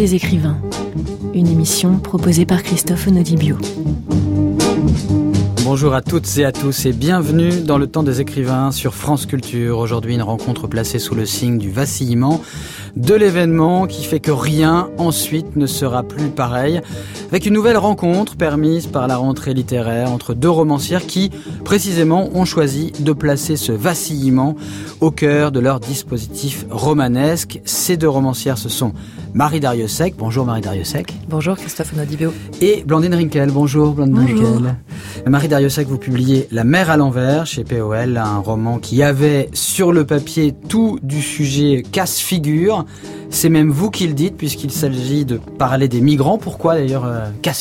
des écrivains, une émission proposée par Christophe Onodibio. Bonjour à toutes et à tous et bienvenue dans le Temps des écrivains sur France Culture. Aujourd'hui, une rencontre placée sous le signe du vacillement, de l'événement qui fait que rien ensuite ne sera plus pareil, avec une nouvelle rencontre permise par la rentrée littéraire entre deux romancières qui, précisément, ont choisi de placer ce vacillement au cœur de leur dispositif romanesque. Ces deux romancières, ce sont Marie Darrieussecq. Bonjour Marie Darrieussecq. Bonjour Christophe Onodibio. Et Blandine Rinkel. Bonjour Blandine Rinkel. Marie Darrieussecq, vous publiez La mer à l'envers chez POL, un roman qui avait sur le papier tout du sujet casse-figure. C'est même vous qui le dites puisqu'il s'agit de parler des migrants. Pourquoi d'ailleurs casse-figure ?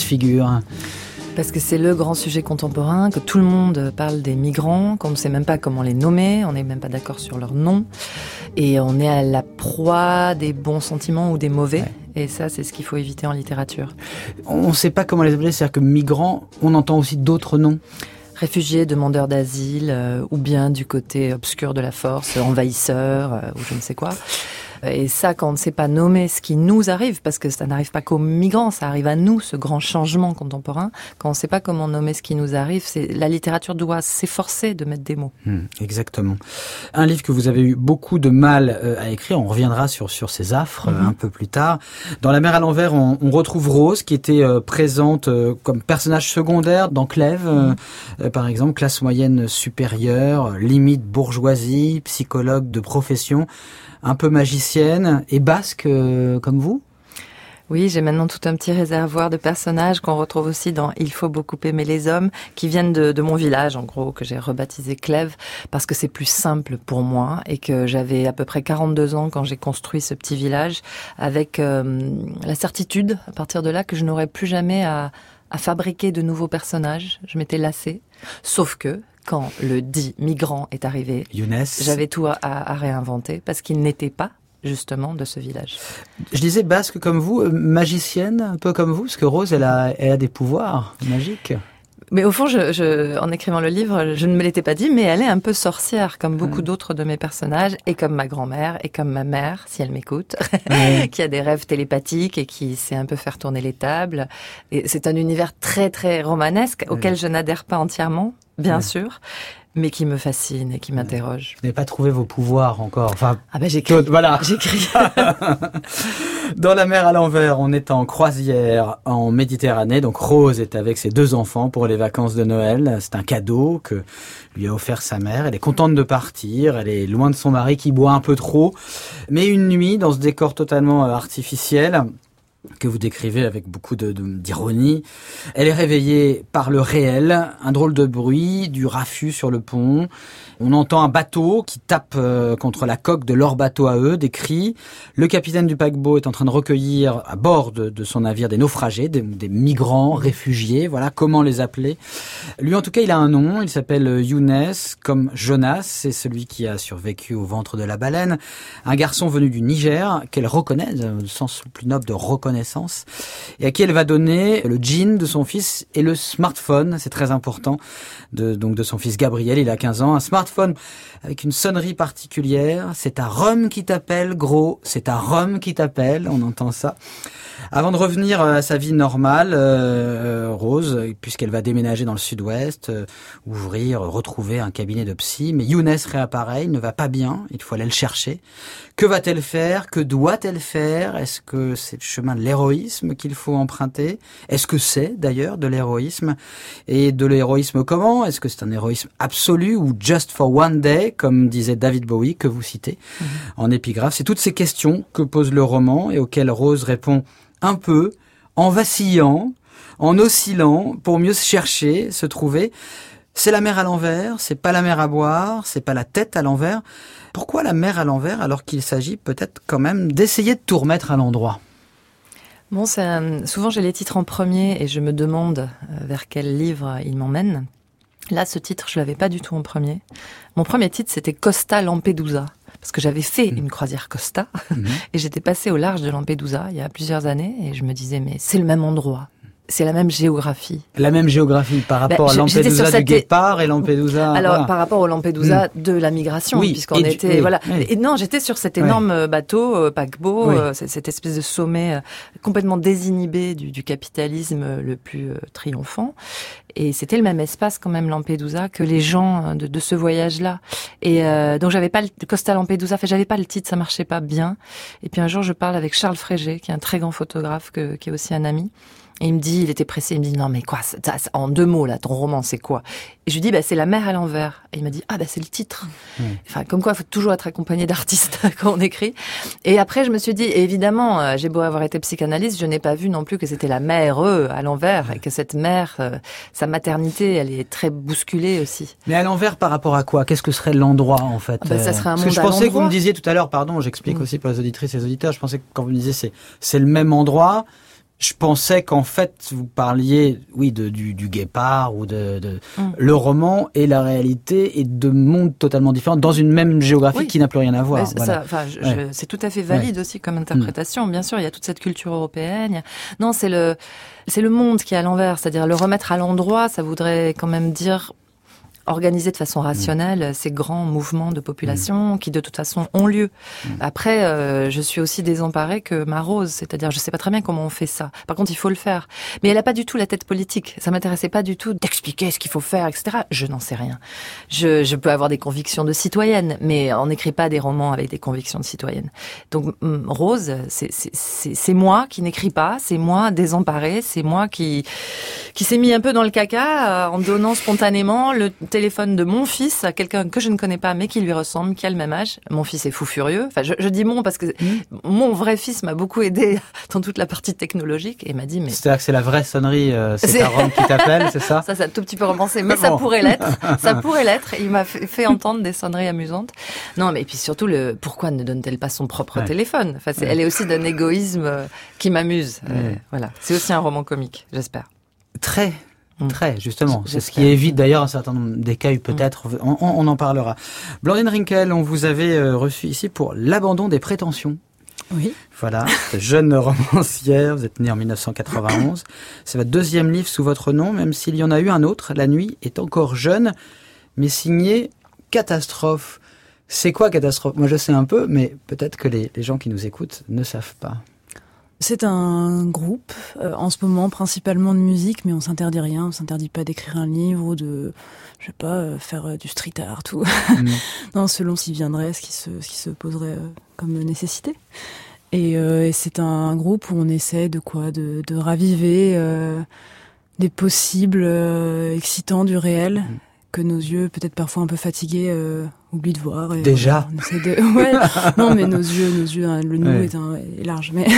Parce que c'est le grand sujet contemporain, que tout le monde parle des migrants, qu'on ne sait même pas comment les nommer, on n'est même pas d'accord sur leur nom, et on est à la proie des bons sentiments ou des mauvais, ouais. Et ça, c'est ce qu'il faut éviter en littérature. On ne sait pas comment les appeler, c'est-à-dire que migrants, on entend aussi d'autres noms. Réfugiés, demandeurs d'asile, ou bien du côté obscur de la force, envahisseurs, ou je ne sais quoi. Et ça, quand on ne sait pas nommer ce qui nous arrive, parce que ça n'arrive pas qu'aux migrants, ça arrive à nous, ce grand changement contemporain, quand on ne sait pas comment nommer ce qui nous arrive, la littérature doit s'efforcer de mettre des mots. Exactement. Un livre que vous avez eu beaucoup de mal à écrire, on reviendra sur ces affres un peu plus tard. Dans La mer à l'envers, on retrouve Rose, qui était présente comme personnage secondaire dans Clèves, par exemple, classe moyenne supérieure, limite bourgeoisie, psychologue de profession, un peu magicienne et basque comme vous ? Oui, j'ai maintenant tout un petit réservoir de personnages qu'on retrouve aussi dans Il faut beaucoup aimer les hommes, qui viennent de mon village, en gros, que j'ai rebaptisé Clèves, parce que c'est plus simple pour moi et que j'avais à peu près 42 ans quand j'ai construit ce petit village, avec la certitude, à partir de là, que je n'aurais plus jamais à fabriquer de nouveaux personnages. Je m'étais lassée, sauf que quand le dit migrant est arrivé, Younes, j'avais tout à réinventer parce qu'il n'était pas justement de ce village. Je disais basque comme vous, magicienne un peu comme vous, parce que Rose, elle a des pouvoirs magiques. Mais au fond, en écrivant le livre, je ne me l'étais pas dit, mais elle est un peu sorcière, comme beaucoup d'autres de mes personnages, et comme ma grand-mère, et comme ma mère, si elle m'écoute, qui a des rêves télépathiques et qui sait un peu faire tourner les tables. Et c'est un univers très, très romanesque, auquel je n'adhère pas entièrement, bien sûr, mais qui me fascine et qui m'interroge. Vous n'avez pas trouvé vos pouvoirs encore. Enfin, j'écris. Voilà. J'écris. Dans La mer à l'envers, on est en croisière en Méditerranée. Donc Rose est avec ses deux enfants pour les vacances de Noël. C'est un cadeau que lui a offert sa mère. Elle est contente de partir. Elle est loin de son mari qui boit un peu trop. Mais une nuit, dans ce décor totalement artificiel, que vous décrivez avec beaucoup d'ironie, elle est réveillée par le réel, un drôle de bruit, du raffut sur le pont. On entend un bateau qui tape contre la coque de leur bateau à eux, des cris. Le capitaine du paquebot est en train de recueillir à bord de son navire des naufragés, des migrants, réfugiés, voilà, comment les appeler. Lui, en tout cas, il a un nom, il s'appelle Younes, comme Jonas, c'est celui qui a survécu au ventre de la baleine. Un garçon venu du Niger, qu'elle reconnaît, au sens plus noble de reconnaissance, et à qui elle va donner le jean de son fils et le smartphone, c'est très important, de son fils Gabriel, il a 15 ans, un smartphone avec une sonnerie particulière. C'est ta Rome qui t'appelle, gros. C'est ta Rome qui t'appelle. On entend ça. Avant de revenir à sa vie normale, Rose, puisqu'elle va déménager dans le sud-ouest, retrouver un cabinet de psy, mais Younes réapparaît, il ne va pas bien, il faut aller le chercher. Que va-t-elle faire ? Que doit-elle faire ? Est-ce que c'est le chemin de l'héroïsme qu'il faut emprunter ? Est-ce que c'est d'ailleurs de l'héroïsme ? Et de l'héroïsme comment ? Est-ce que c'est un héroïsme absolu ou just for one day, comme disait David Bowie, que vous citez en épigraphe ? C'est toutes ces questions que pose le roman et auxquelles Rose répond un peu, en vacillant, en oscillant, pour mieux se chercher, se trouver. C'est la mer à l'envers, c'est pas la mer à boire, c'est pas la tête à l'envers. Pourquoi la mer à l'envers alors qu'il s'agit peut-être quand même d'essayer de tout remettre à l'endroit ? Bon, souvent j'ai les titres en premier et je me demande vers quel livre il m'emmène. Là, ce titre, je l'avais pas du tout en premier. Mon premier titre, c'était Costa Lampedusa. Parce que j'avais fait une croisière Costa et j'étais passée au large de Lampedusa il y a plusieurs années et je me disais mais c'est le même endroit. C'est la même géographie. La même géographie par rapport à Lampedusa du Guépard et Lampedusa. Alors voilà. par rapport au Lampedusa de la migration, puisqu'on était Et non, j'étais sur cet énorme bateau paquebot, cette espèce de sommet complètement désinhibé du capitalisme le plus triomphant. Et c'était le même espace quand même Lampedusa que les gens de ce voyage-là. Et donc j'avais pas le Costa Lampedusa, j'avais pas le titre, ça marchait pas bien. Et puis un jour je parle avec Charles Frégé, qui est un très grand photographe, qui est aussi un ami. Et il me dit, il était pressé, il me dit, non mais quoi, en 2 mots là, ton roman c'est quoi? Et je lui dis, c'est La mer à l'envers. Et il m'a dit, c'est le titre. Enfin, comme quoi, il faut toujours être accompagné d'artistes quand on écrit. Et après, je me suis dit, évidemment, j'ai beau avoir été psychanalyste, je n'ai pas vu non plus que c'était la mer à l'envers, et que cette mère, sa maternité, elle est très bousculée aussi. Mais à l'envers par rapport à quoi? Qu'est-ce que serait l'endroit en fait? Ça serait un monde Parce que je pensais que vous me disiez tout à l'heure, pardon, j'explique aussi pour les auditrices et les auditeurs, je pensais que quand vous me disiez c'est le même endroit, je pensais qu'en fait, vous parliez, du Guépard ou le roman et la réalité est de mondes totalement différents dans une même géographie qui n'a plus rien à voir. Voilà. C'est tout à fait valide aussi comme interprétation. Bien sûr, il y a toute cette culture européenne. Non, c'est le monde qui est à l'envers. C'est-à-dire le remettre à l'endroit, ça voudrait quand même dire organiser de façon rationnelle ces grands mouvements de population qui de toute façon ont lieu. Après, je suis aussi désemparée que ma Rose, c'est-à-dire je sais pas très bien comment on fait ça. Par contre, il faut le faire. Mais elle a pas du tout la tête politique. Ça m'intéressait pas du tout d'expliquer ce qu'il faut faire, etc. Je n'en sais rien. Je peux avoir des convictions de citoyenne, mais on n'écrit pas des romans avec des convictions de citoyenne. Donc Rose, c'est moi qui n'écris pas, c'est moi désemparée, c'est moi qui s'est mis un peu dans le caca en donnant spontanément le téléphone de mon fils à quelqu'un que je ne connais pas mais qui lui ressemble, qui a le même âge. Mon fils est fou furieux. Enfin, je dis mon parce que mon vrai fils m'a beaucoup aidé dans toute la partie technologique et m'a dit c'est-à-dire que c'est la vraie sonnerie, c'est ta Rome qui t'appelle, c'est ça? Ça a tout petit peu romancé, mais ça pourrait l'être. Ça pourrait l'être. Il m'a fait entendre des sonneries amusantes. Non, mais puis surtout pourquoi ne donne-t-elle pas son propre téléphone? Enfin, elle est aussi d'un égoïsme qui m'amuse. Voilà. C'est aussi un roman comique, j'espère. Très, justement. C'est ce qui évite d'ailleurs un certain nombre d'écueils, peut-être. On en parlera. Blandine Rinkel, on vous avait reçu ici pour L'abandon des prétentions. Oui. Voilà, jeune romancière, vous êtes née en 1991. C'est votre 2e livre sous votre nom, même s'il y en a eu un autre, La nuit est encore jeune, mais signé Catastrophe. C'est quoi Catastrophe? Moi je sais un peu, mais peut-être que les gens qui nous écoutent ne savent pas. C'est un groupe, en ce moment principalement de musique, mais on s'interdit rien, on s'interdit pas d'écrire un livre ou de, je sais pas, faire du street art ou non, selon s'il viendrait, ce qui se poserait comme nécessité. Et c'est un groupe où on essaie de raviver des possibles excitants du réel que nos yeux, peut-être parfois un peu fatigués, oublient de voir. Et déjà. On essaie de... Ouais. Non, mais nos yeux, hein, le nous est large, mais.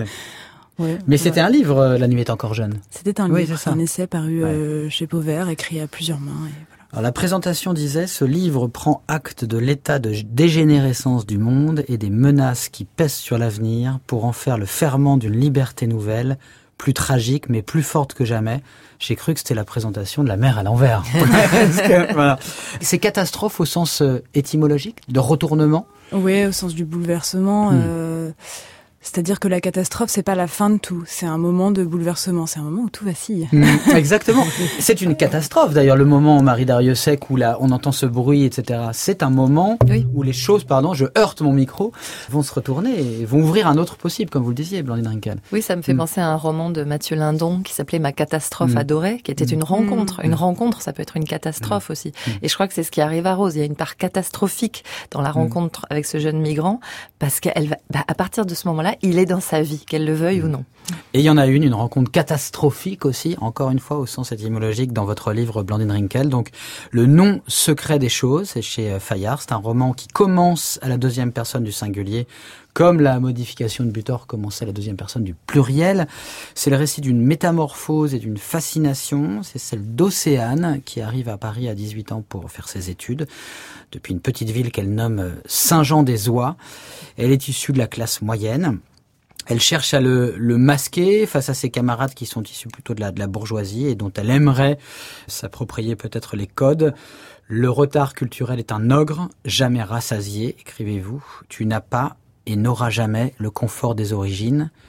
Mais c'était un livre, La nuit est encore jeune. C'était un livre, c'est un essai paru chez Pauvert, écrit à plusieurs mains. Et voilà. Alors, la présentation disait, ce livre prend acte de l'état de dégénérescence du monde et des menaces qui pèsent sur l'avenir pour en faire le ferment d'une liberté nouvelle, plus tragique mais plus forte que jamais. J'ai cru que c'était la présentation de La mer à l'envers. Voilà. C'est catastrophe au sens étymologique, de retournement? Oui, au sens du bouleversement. C'est-à-dire que la catastrophe, c'est pas la fin de tout. C'est un moment de bouleversement. C'est un moment où tout vacille. Exactement. C'est une catastrophe, d'ailleurs, le moment où Marie Dariussec, où on entend ce bruit, etc. C'est un moment où les choses, je heurte mon micro, vont se retourner et vont ouvrir un autre possible, comme vous le disiez, Blandine Rinkel. Oui, ça me fait penser à un roman de Mathieu Lindon qui s'appelait Ma catastrophe adorée, qui était une rencontre. Une rencontre, ça peut être une catastrophe aussi. Et je crois que c'est ce qui arrive à Rose. Il y a une part catastrophique dans la rencontre avec ce jeune migrant, parce qu'elle va, à partir de ce moment-là, il est dans sa vie, qu'elle le veuille ou non. Et il y en a une rencontre catastrophique aussi, encore une fois au sens étymologique dans votre livre Blandine Rinkel. Donc, Le nom secret des choses, c'est chez Fayard. C'est un roman qui commence à la 2e personne du singulier, comme la modification de Butor commençait à la 2e personne du pluriel. C'est le récit d'une métamorphose et d'une fascination. C'est celle d'Océane, qui arrive à Paris à 18 ans pour faire ses études, depuis une petite ville qu'elle nomme Saint-Jean-des-Oies. Elle est issue de la classe moyenne. Elle cherche à le masquer face à ses camarades qui sont issus plutôt de la bourgeoisie et dont elle aimerait s'approprier peut-être les codes. Le retard culturel est un ogre, jamais rassasié, écrivez-vous. Tu n'as pas et n'auras jamais le confort des origines.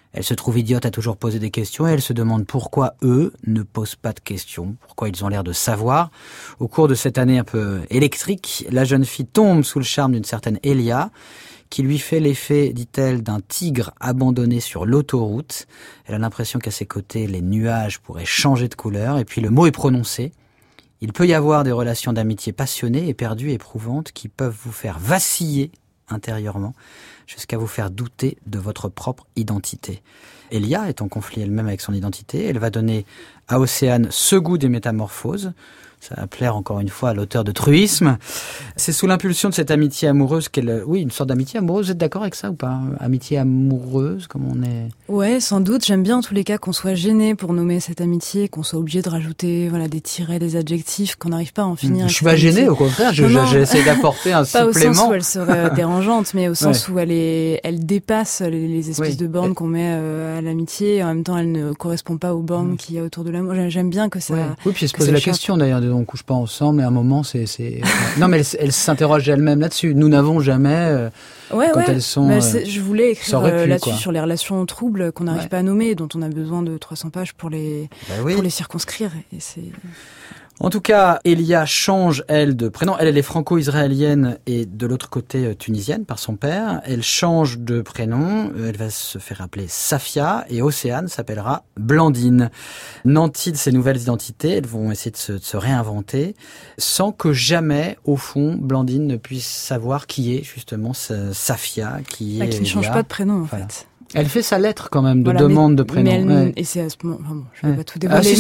Elle se trouve idiote à toujours poser des questions et elle se demande pourquoi eux ne posent pas de questions, pourquoi ils ont l'air de savoir. Au cours de cette année un peu électrique, la jeune fille tombe sous le charme d'une certaine Elia, qui lui fait l'effet, dit-elle, d'un tigre abandonné sur l'autoroute. Elle a l'impression qu'à ses côtés, les nuages pourraient changer de couleur, et puis le mot est prononcé. Il peut y avoir des relations d'amitié passionnées, éperdues, éprouvantes, qui peuvent vous faire vaciller intérieurement, jusqu'à vous faire douter de votre propre identité. Elia est en conflit elle-même avec son identité. Elle va donner à Océane ce goût des métamorphoses. Ça va plaire encore une fois à l'auteur de Truisme. C'est sous l'impulsion de cette amitié amoureuse qu'elle... Oui, une sorte d'amitié amoureuse, vous êtes d'accord avec ça ou pas? Amitié amoureuse, comme on est... Ouais, sans doute. J'aime bien en tous les cas qu'on soit gêné pour nommer cette amitié, qu'on soit obligé de rajouter des tirets, des adjectifs, qu'on n'arrive pas à en finir. Je suis pas gêné, au contraire, j'essaie d'apporter un supplément. Pas au sens où elle serait dérangeante, mais au sens où elle dépasse les espèces de bornes qu'on met à l'amitié, et en même temps elle ne correspond pas aux bornes qu'il y a autour de l'amour. J'aime bien que ça... Oui, puis elle se pose la question d'ailleurs, on couche pas ensemble, et à un moment c'est... Non, mais elle s'interroge elle-même là-dessus. Nous n'avons jamais... elles sont... Mais je voulais écrire là-dessus, sur les relations troubles qu'on n'arrive pas à nommer, dont on a besoin de 300 pages pour les circonscrire. Et c'est... En tout cas, Elia change, elle, de prénom. Elle est franco-israélienne et de l'autre côté tunisienne par son père. Elle change de prénom. Elle va se faire appeler Safia et Océane s'appellera Blandine. Nanties de ces nouvelles identités, elles vont essayer de se réinventer sans que jamais, au fond, Blandine ne puisse savoir qui est justement Safia, qui est qui ne change pas de prénom, en fait. Elle fait sa lettre quand même de demande de prénom. Et c'est à ce moment, je ne vais pas tout dévoiler.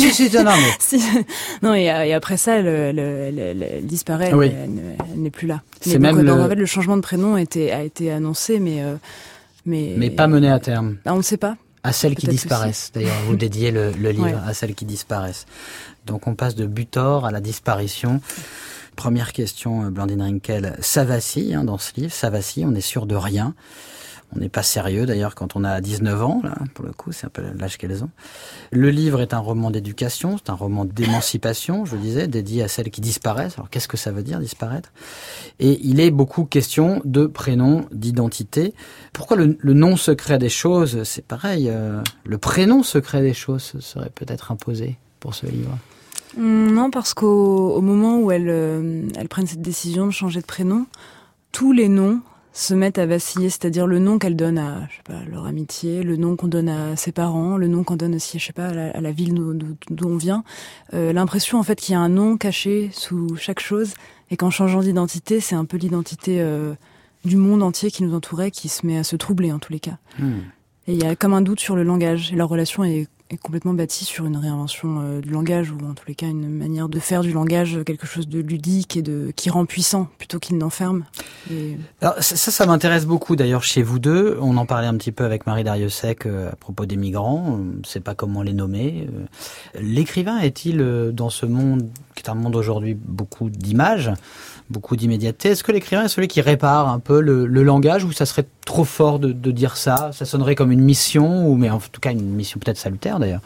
Non, et après ça, elle disparaît, elle n'est plus là. C'est même en fait, le changement de prénom a été annoncé, mais pas mené à terme. On ne sait pas. À celles qui disparaissent. D'ailleurs, vous dédiez le livre à celles qui disparaissent. Donc on passe de Butor à la disparition. Première question, Blandine Rinkel. Savassi, dans ce livre, Savassi, on est sûr de rien. On n'est pas sérieux d'ailleurs quand on a 19 ans, là, pour le coup, c'est un peu l'âge qu'elles ont. Le livre est un roman d'éducation, c'est un roman d'émancipation, je le disais, dédié à celles qui disparaissent. Alors qu'est-ce que ça veut dire, disparaître? Et il est beaucoup question de prénom, d'identité. Pourquoi le nom secret des choses? C'est pareil, le prénom secret des choses serait peut-être imposé pour ce livre. Non, parce qu'au moment où elles prennent cette décision de changer de prénom, tous les noms se mettent à vaciller, c'est-à-dire le nom qu'elles donnent à, leur amitié, le nom qu'on donne à ses parents, le nom qu'on donne aussi, à la ville d'où on vient. L'impression, en fait, qu'il y a un nom caché sous chaque chose, et qu'en changeant d'identité, c'est un peu l'identité du monde entier qui nous entourait, qui se met à se troubler, en tous les cas. Et il y a comme un doute sur le langage, et leur relation est complètement bâtie sur une réinvention du langage, ou en tous les cas une manière de faire du langage quelque chose de ludique et qui rend puissant plutôt qu'il n'enferme. Alors ça m'intéresse beaucoup d'ailleurs chez vous deux. On en parlait un petit peu avec Marie Dariussec à propos des migrants. On ne sait pas comment les nommer. L'écrivain est-il dans ce monde qui est un monde aujourd'hui beaucoup d'images, beaucoup d'immédiateté? Est-ce que l'écrivain est celui qui répare un peu le langage, ou ça serait trop fort de dire ça? Ça sonnerait comme une mission, mais en tout cas une mission peut-être salutaire d'ailleurs.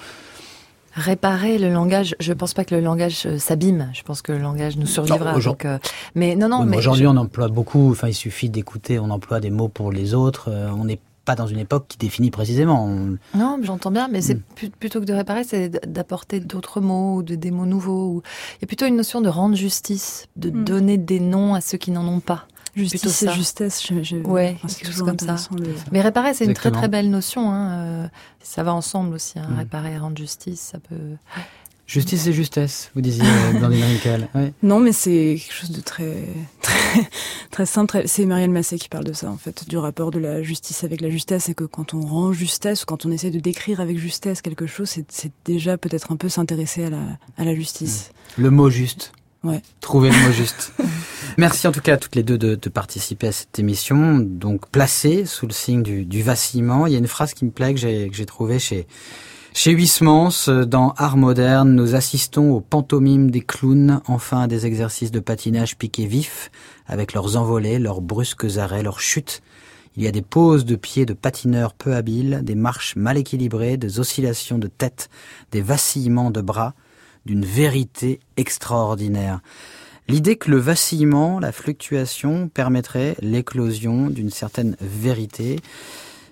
Réparer le langage, je pense pas que le langage s'abîme. Je pense que le langage nous survivra. Mais aujourd'hui on emploie beaucoup. Enfin, il suffit d'écouter. On emploie des mots pour les autres. On n'est pas dans une époque qui définit précisément. Non, j'entends bien, mais c'est plutôt que de réparer, c'est d'apporter d'autres mots ou des mots nouveaux. Il y a plutôt une notion de rendre justice, de donner des noms à ceux qui n'en ont pas. Justice et justesse, quelque chose comme ça. Mais réparer, c'est une très très belle notion. Ça va ensemble aussi. Réparer et rendre justice, ça peut... Justice et justesse, vous disiez, Blandine Rinkel. Ouais. Non, mais c'est quelque chose de très, très, très simple. C'est Marielle Massé qui parle de ça, en fait, du rapport de la justice avec la justesse, et que quand on rend justesse, ou quand on essaie de décrire avec justesse quelque chose, c'est déjà peut-être un peu s'intéresser à la justice. Le mot juste. Ouais. Trouver le mot juste. Merci en tout cas à toutes les deux de participer à cette émission, donc placée sous le signe du vacillement. Il y a une phrase qui me plaît, que j'ai trouvée chez Huysmans, dans Art moderne. Nous assistons aux pantomimes des clowns, enfin à des exercices de patinage piqués vifs, avec leurs envolées, leurs brusques arrêts, leurs chutes. Il y a des poses de pieds de patineurs peu habiles, des marches mal équilibrées, des oscillations de tête, des vacillements de bras, d'une vérité extraordinaire. L'idée que le vacillement, la fluctuation permettrait l'éclosion d'une certaine vérité,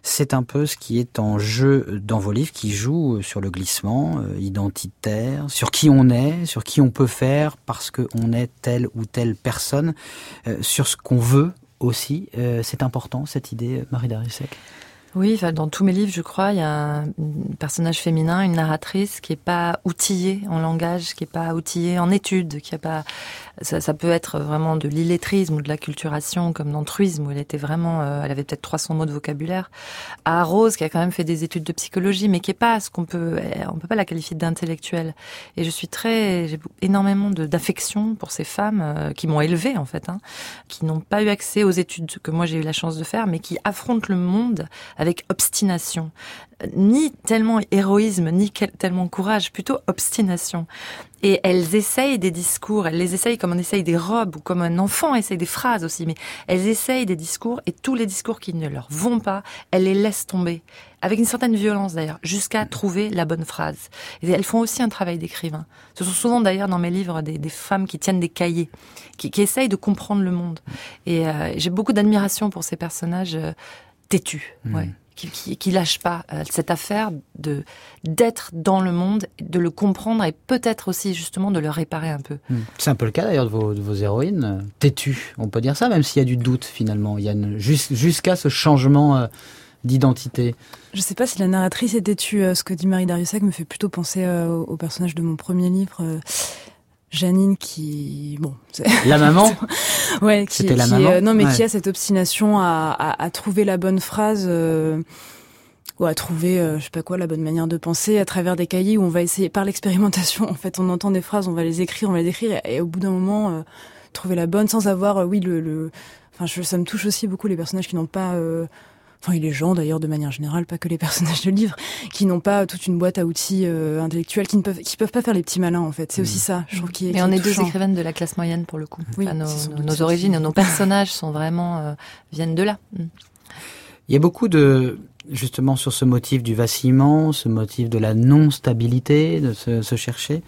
C'est un peu ce qui est en jeu dans vos livres, qui joue sur le glissement identitaire, sur qui on est, sur qui on peut faire parce qu'on est telle ou telle personne, sur ce qu'on veut aussi. C'est important, cette idée, Marie Darrieussecq? Oui, dans tous mes livres, je crois, il y a un personnage féminin, une narratrice qui est pas outillée en langage, qui est pas outillée en études, qui a pas. Ça peut être vraiment de l'illettrisme ou de l'acculturation, comme dans Truisme, où elle était vraiment, elle avait peut-être 300 mots de vocabulaire. À Rose, qui a quand même fait des études de psychologie, mais qui est pas on peut pas la qualifier d'intellectuelle. Et j'ai énormément d'affection pour ces femmes qui m'ont élevée, en fait, qui n'ont pas eu accès aux études que moi j'ai eu la chance de faire, mais qui affrontent le monde avec obstination. Ni tellement héroïsme, ni tellement courage, plutôt obstination. Et elles essayent des discours, elles les essayent comme on essaye des robes, ou comme un enfant essaye des phrases aussi, mais elles essayent des discours, et tous les discours qui ne leur vont pas, elles les laissent tomber. Avec une certaine violence d'ailleurs, jusqu'à trouver la bonne phrase. Et elles font aussi un travail d'écrivain. Ce sont souvent d'ailleurs dans mes livres des femmes qui tiennent des cahiers, qui essayent de comprendre le monde. Et j'ai beaucoup d'admiration pour ces personnages têtus, ouais. Qui lâchent pas cette affaire d'être dans le monde, de le comprendre et peut-être aussi justement de le réparer un peu. C'est un peu le cas d'ailleurs de vos héroïnes, têtues, on peut dire ça, même s'il y a du doute finalement. Il y a jusqu'à ce changement d'identité. Je sais pas si la narratrice est têtue. Ce que dit Marie Darrieussecq me fait plutôt penser au personnage de mon premier livre. Janine la maman. Ouais, c'était la maman. Qui a cette obstination à trouver la bonne phrase, ou à trouver, je sais pas quoi, la bonne manière de penser à travers des cahiers où on va essayer par l'expérimentation. En fait, on entend des phrases, on va les écrire, et au bout d'un moment, trouver la bonne sans avoir, ça me touche aussi beaucoup les personnages qui n'ont pas. Et les gens d'ailleurs de manière générale, pas que les personnages de livres, qui n'ont pas toute une boîte à outils intellectuels, qui peuvent pas faire les petits malins en fait. C'est aussi ça, je trouve, Mais on est deux écrivaines de la classe moyenne pour le coup. Oui, nos origines, nos personnages sont vraiment viennent de là. Il y a beaucoup justement sur ce motif du vacillement, ce motif de la non-stabilité, de se chercher.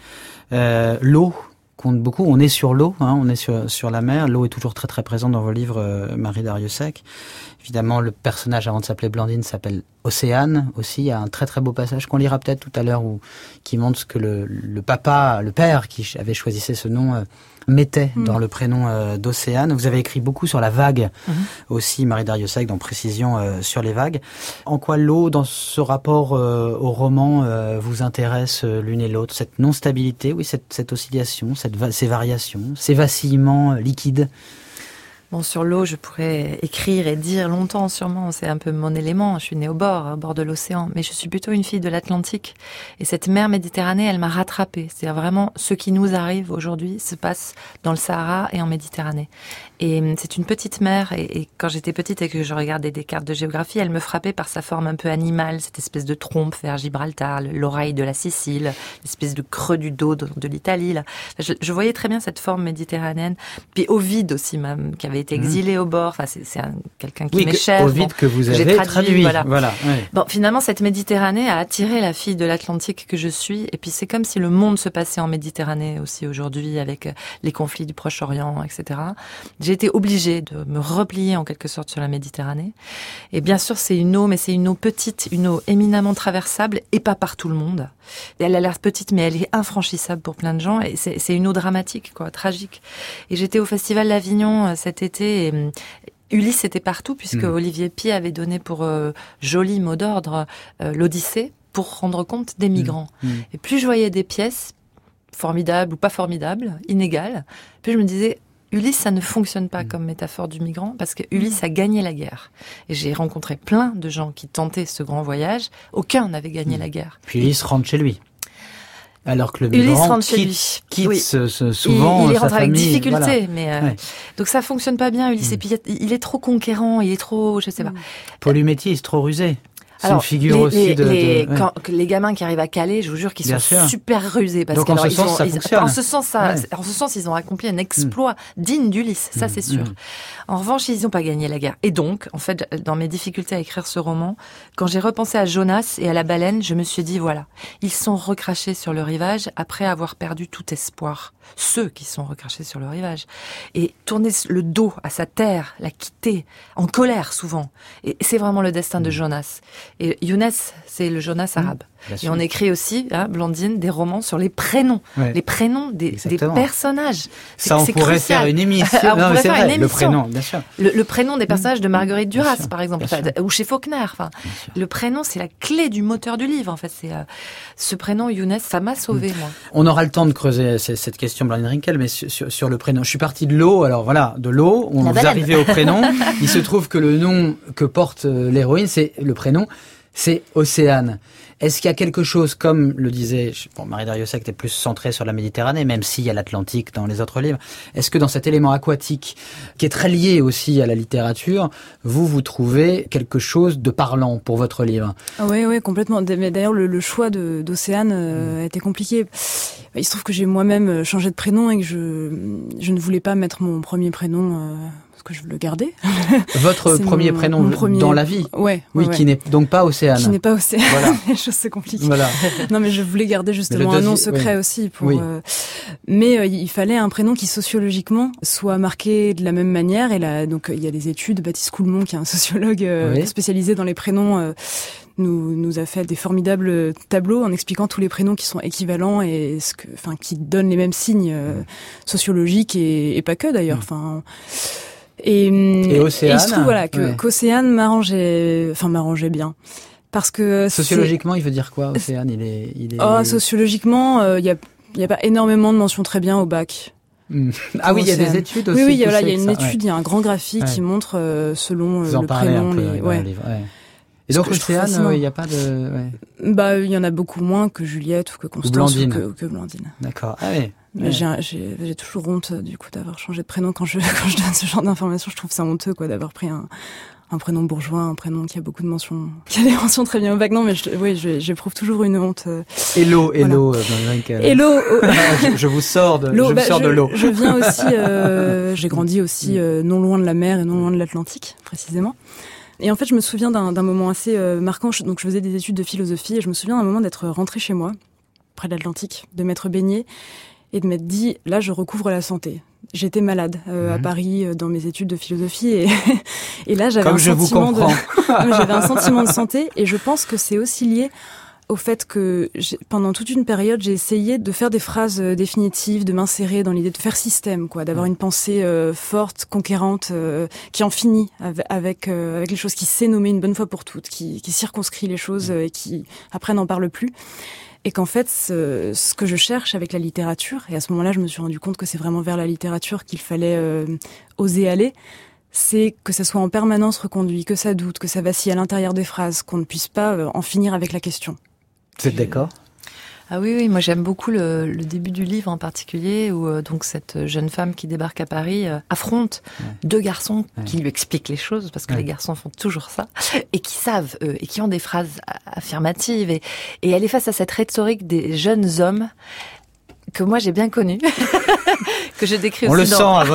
L'eau compte beaucoup. On est sur l'eau, on est sur la mer. L'eau est toujours très très présente dans vos livres, Marie Darrieussecq. Évidemment, le personnage, avant de s'appeler Blandine, s'appelle Océane aussi. Il y a un très très beau passage qu'on lira peut-être tout à l'heure qui montre ce que le père qui avait choisi ce nom, mettait dans le prénom d'Océane. Vous avez écrit beaucoup sur la vague aussi, Marie Darrieussecq, dans Précision sur les vagues. En quoi l'eau, dans ce rapport au roman, vous intéresse l'une et l'autre? Cette non-stabilité, oui, cette oscillation, ces variations, ces vacillements liquides. Bon, sur l'eau, je pourrais écrire et dire longtemps, sûrement. C'est un peu mon élément. Je suis née au bord de l'océan. Mais je suis plutôt une fille de l'Atlantique. Et cette mer Méditerranée, elle m'a rattrapée. C'est-à-dire vraiment, ce qui nous arrive aujourd'hui se passe dans le Sahara et en Méditerranée. Et c'est une petite mer. Et quand j'étais petite et que je regardais des cartes de géographie, elle me frappait par sa forme un peu animale. Cette espèce de trompe vers Gibraltar, l'oreille de la Sicile, l'espèce de creux du dos de l'Italie. Là. Je voyais très bien cette forme méditerranéenne. Puis Ovide aussi, même, qui avait été exilé au bord. Enfin, c'est quelqu'un qui m'est cher. Ovide que vous avez traduit. Voilà. Ouais. Bon, finalement, cette Méditerranée a attiré la fille de l'Atlantique que je suis. Et puis, c'est comme si le monde se passait en Méditerranée aussi aujourd'hui, avec les conflits du Proche-Orient, etc. J'ai été obligée de me replier en quelque sorte sur la Méditerranée. Et bien sûr, c'est une eau, mais c'est une eau petite, une eau éminemment traversable et pas par tout le monde. Et elle a l'air petite, mais elle est infranchissable pour plein de gens. Et c'est une eau dramatique, quoi, tragique. Et j'étais au Festival d'Avignon cet été. Et Ulysse était partout, puisque Olivier Py avait donné pour joli mot d'ordre l'Odyssée pour rendre compte des migrants. Et plus je voyais des pièces, formidables ou pas formidables, inégales, plus je me disais, Ulysse, ça ne fonctionne pas comme métaphore du migrant, parce que Ulysse a gagné la guerre. Et j'ai rencontré plein de gens qui tentaient ce grand voyage. Aucun n'avait gagné la guerre. Puis Ulysse rentre chez lui. Alors que le migrant quitte souvent il sa rentre avec famille, difficulté, voilà. mais donc ça fonctionne pas bien, Ulysse. Et puis il est trop conquérant, il est trop, je sais pas. Paul Humétier, il est trop rusé. C'est une figure aussi les gamins qui arrivent à caler, je vous jure qu'ils sont super rusés. Parce donc en ce sens, ça fonctionne. En ce sens, ils ont accompli un exploit digne d'Ulysse, ça c'est sûr. En revanche, ils n'ont pas gagné la guerre. Et donc, en fait, dans mes difficultés à écrire ce roman, quand j'ai repensé à Jonas et à la baleine, je me suis dit, voilà, ils sont recrachés sur le rivage après avoir perdu tout espoir. Ceux qui sont recrachés sur le rivage. Et tourner le dos à sa terre, la quitter, en colère souvent. Et c'est vraiment le destin de Jonas. Et Younes, c'est le Jonas arabe. Et on écrit aussi, Blandine, des romans sur les prénoms. Les prénoms des personnages. Ça, on pourrait faire une émission. Non, c'est vrai, le prénom, bien sûr. Le prénom des personnages de Marguerite Duras, par exemple, ou chez Faulkner. Enfin, le prénom, c'est la clé du moteur du livre. En fait, c'est ce prénom Younes, ça m'a sauvé, moi. On aura le temps de creuser cette question, Blandine Rinkel, mais sur le prénom. Je suis parti de l'eau. Alors voilà, de l'eau, on vous arrivez au prénom. Il se trouve que le nom que porte l'héroïne, c'est le prénom, c'est Océane. Est-ce qu'il y a quelque chose, comme le disait Marie Darrieussecq, était plus centrée sur la Méditerranée, même s'il y a l'Atlantique dans les autres livres. Est-ce que dans cet élément aquatique, qui est très lié aussi à la littérature, vous trouvez quelque chose de parlant pour votre livre? Oui, complètement. Mais d'ailleurs, le choix d'Océane a été compliqué. Il se trouve que j'ai moi-même changé de prénom et que je ne voulais pas mettre mon premier prénom... que je veux le garder. Votre premier prénom dans la vie. Oui, qui n'est donc pas Océane. Qui n'est pas Océane. Voilà. Les choses c'est compliqué. Voilà. Non, mais je voulais garder justement un nom secret aussi pour. Mais il fallait un prénom qui sociologiquement soit marqué de la même manière. Et là, donc il y a des études. Baptiste Coulmont, qui est un sociologue spécialisé dans les prénoms. Nous a fait des formidables tableaux en expliquant tous les prénoms qui sont équivalents et qui donnent les mêmes signes sociologiques et pas que d'ailleurs. Et Océane, il se trouve qu'Océane m'arrangeait bien. Parce que sociologiquement, il veut dire quoi, Océane? Il est... sociologiquement, il y a pas énormément de mentions très bien au bac. Ah oui, il y a des études aussi. Oui, il y a une étude, il y a un grand graphique qui montre selon le prénom. Et donc Océane, il n'y a pas de... il y en a beaucoup moins que Juliette ou que Constance ou que Blandine. D'accord. Ah oui. J'ai toujours honte du coup d'avoir changé de prénom quand je donne ce genre d'informations. Je trouve ça honteux d'avoir pris un prénom bourgeois, un prénom qui a beaucoup de mentions, qui a des mentions très bien au bac. Non, mais j'éprouve toujours une honte. Hello, Hello. Je vous sors de l'eau. Je viens aussi, j'ai grandi aussi non loin de la mer et non loin de l'Atlantique, précisément. Et en fait, je me souviens d'un moment assez marquant. Donc, je faisais des études de philosophie et je me souviens d'un moment d'être rentrée chez moi, près de l'Atlantique, de m'être baignée et de m'être dit, là, je recouvre la santé. J'étais malade à Paris dans mes études de philosophie et là, j'avais j'avais un sentiment de santé et je pense que c'est aussi lié au fait que pendant toute une période, j'ai essayé de faire des phrases définitives, de m'insérer dans l'idée de faire système, d'avoir une pensée forte, conquérante, qui en finit avec les choses, qui sait nommer une bonne fois pour toutes, qui circonscrit les choses et qui après n'en parle plus. Et qu'en fait, ce que je cherche avec la littérature, et à ce moment-là, je me suis rendu compte que c'est vraiment vers la littérature qu'il fallait oser aller, c'est que ça soit en permanence reconduit, que ça doute, que ça vacille à l'intérieur des phrases, qu'on ne puisse pas en finir avec la question. Vous êtes d'accord ? Ah oui, moi j'aime beaucoup le début du livre en particulier où donc cette jeune femme qui débarque à Paris affronte deux garçons qui lui expliquent les choses parce que les garçons font toujours ça et qui savent et qui ont des phrases affirmatives et elle est face à cette rhétorique des jeunes hommes que moi j'ai bien connu, que je décris aussi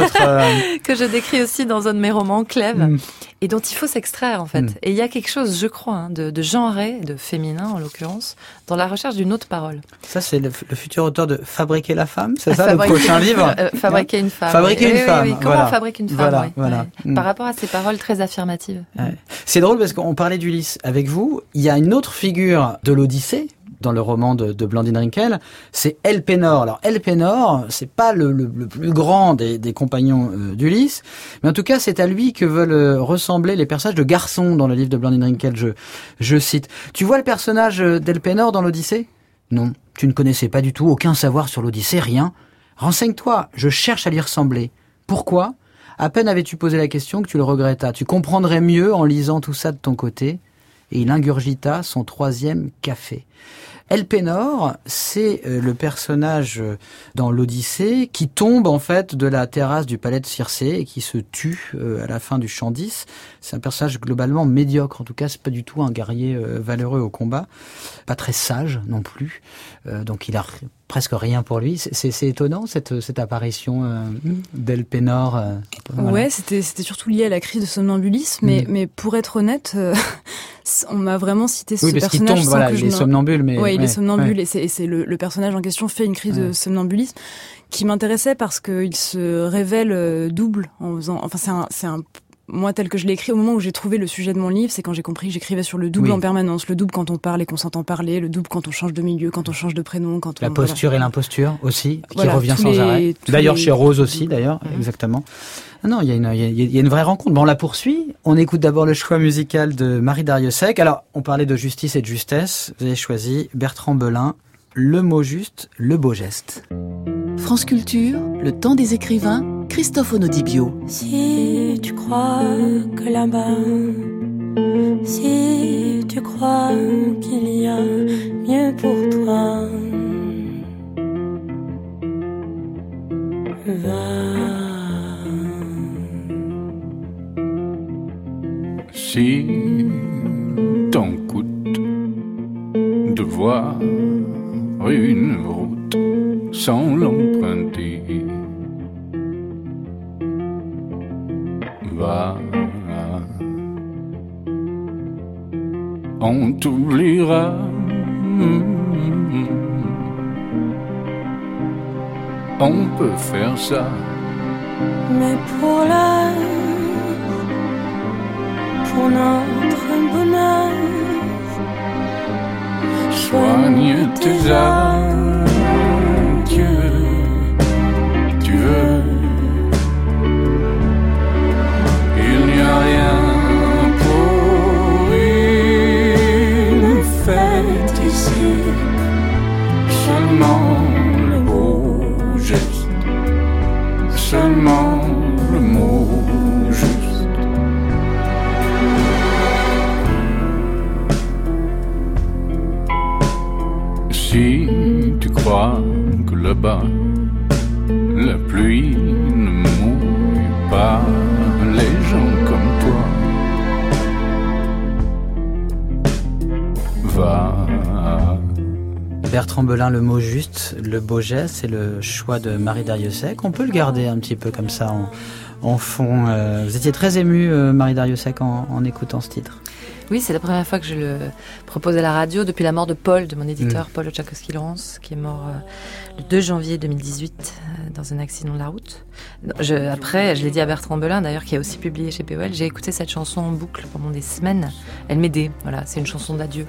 que je décris aussi dans un de mes romans, Clèves, et dont il faut s'extraire en fait. Et il y a quelque chose, je crois, de genré, de féminin en l'occurrence, dans la recherche d'une autre parole. Ça, c'est le futur auteur de Fabriquer la femme, c'est ça le prochain livre? Fabriquer une femme. Fabriquer une femme. Oui. Comment on fabrique une femme, voilà. Par rapport à ces paroles très affirmatives. C'est drôle parce qu'on parlait d'Ulysse avec vous. Il y a une autre figure de l'Odyssée dans le roman de Blandine Rinkel, c'est Elpenor. Alors Elpenor, c'est pas le plus grand des compagnons d'Ulysse, mais en tout cas c'est à lui que veulent ressembler les personnages de garçons dans le livre de Blandine Rinkel. Je cite. Tu vois le personnage d'Elpenor dans l'Odyssée ? Non, tu ne connaissais pas du tout, aucun savoir sur l'Odyssée, rien. Renseigne-toi, je cherche à lui ressembler. Pourquoi ? À peine avais-tu posé la question que tu le regrettas. Tu comprendrais mieux en lisant tout ça de ton côté. et il ingurgita son 3e café. Elpenor, c'est le personnage dans l'Odyssée qui tombe en fait de la terrasse du palais de Circé et qui se tue à la fin du chant 10. C'est un personnage globalement médiocre, en tout cas c'est pas du tout un guerrier valeureux au combat, pas très sage non plus, donc il a presque rien pour lui. C'est étonnant cette apparition d'Elpenor. Voilà. Ouais, c'était surtout lié à la crise de somnambulisme, mais pour être honnête, on m'a vraiment cité ce personnage. Oui, parce qu'il tombe, voilà, il est somnambule. Il est somnambule, et c'est le personnage en question fait une crise de somnambulisme qui m'intéressait parce qu'il se révèle double en faisant. Enfin, moi, tel que je l'ai écrit, au moment où j'ai trouvé le sujet de mon livre, c'est quand j'ai compris que j'écrivais sur le double en permanence. Le double quand on parle et qu'on s'entend parler, le double quand on change de milieu, quand on change de prénom, quand la posture et l'imposture aussi, qui revient sans arrêt. D'ailleurs, chez Rose aussi, exactement. Non, il y a une vraie rencontre. Bon, on la poursuit. On écoute d'abord le choix musical de Marie Darrieussecq. Alors, on parlait de justice et de justesse. Vous avez choisi Bertrand Belin, Le mot juste, le beau geste. France Culture, le temps des écrivains, Christophe Onodibio. Si tu crois que là-bas, si tu crois qu'il y a mieux pour toi, va. Si t'en coûte de voir une route sans l'emprunter, va, on t'oubliera. On peut faire ça, mais pour notre bonheur, soigne tes âmes, tu veux. Il n'y a rien pour une fête ici, seulement le beau geste, seulement le mot juste. Si tu crois que là-bas la pluie ne mouille pas les gens comme toi, va. Bertrand Belin, Le mot juste, le beau geste, c'est le choix de Marie Darrieussecq. On peut le garder un petit peu comme ça en fond. Vous étiez très émue, Marie Darrieussecq, en écoutant ce titre. Oui, c'est la première fois que je le propose à la radio depuis la mort de Paul, de mon éditeur, Paul Oczakowski-Lawrence, qui est mort le 2 janvier 2018 dans un accident de la route. Après, je l'ai dit à Bertrand Belin, d'ailleurs, qui a aussi publié chez POL, j'ai écouté cette chanson en boucle pendant des semaines. Elle m'aidait, voilà, c'est une chanson d'adieu.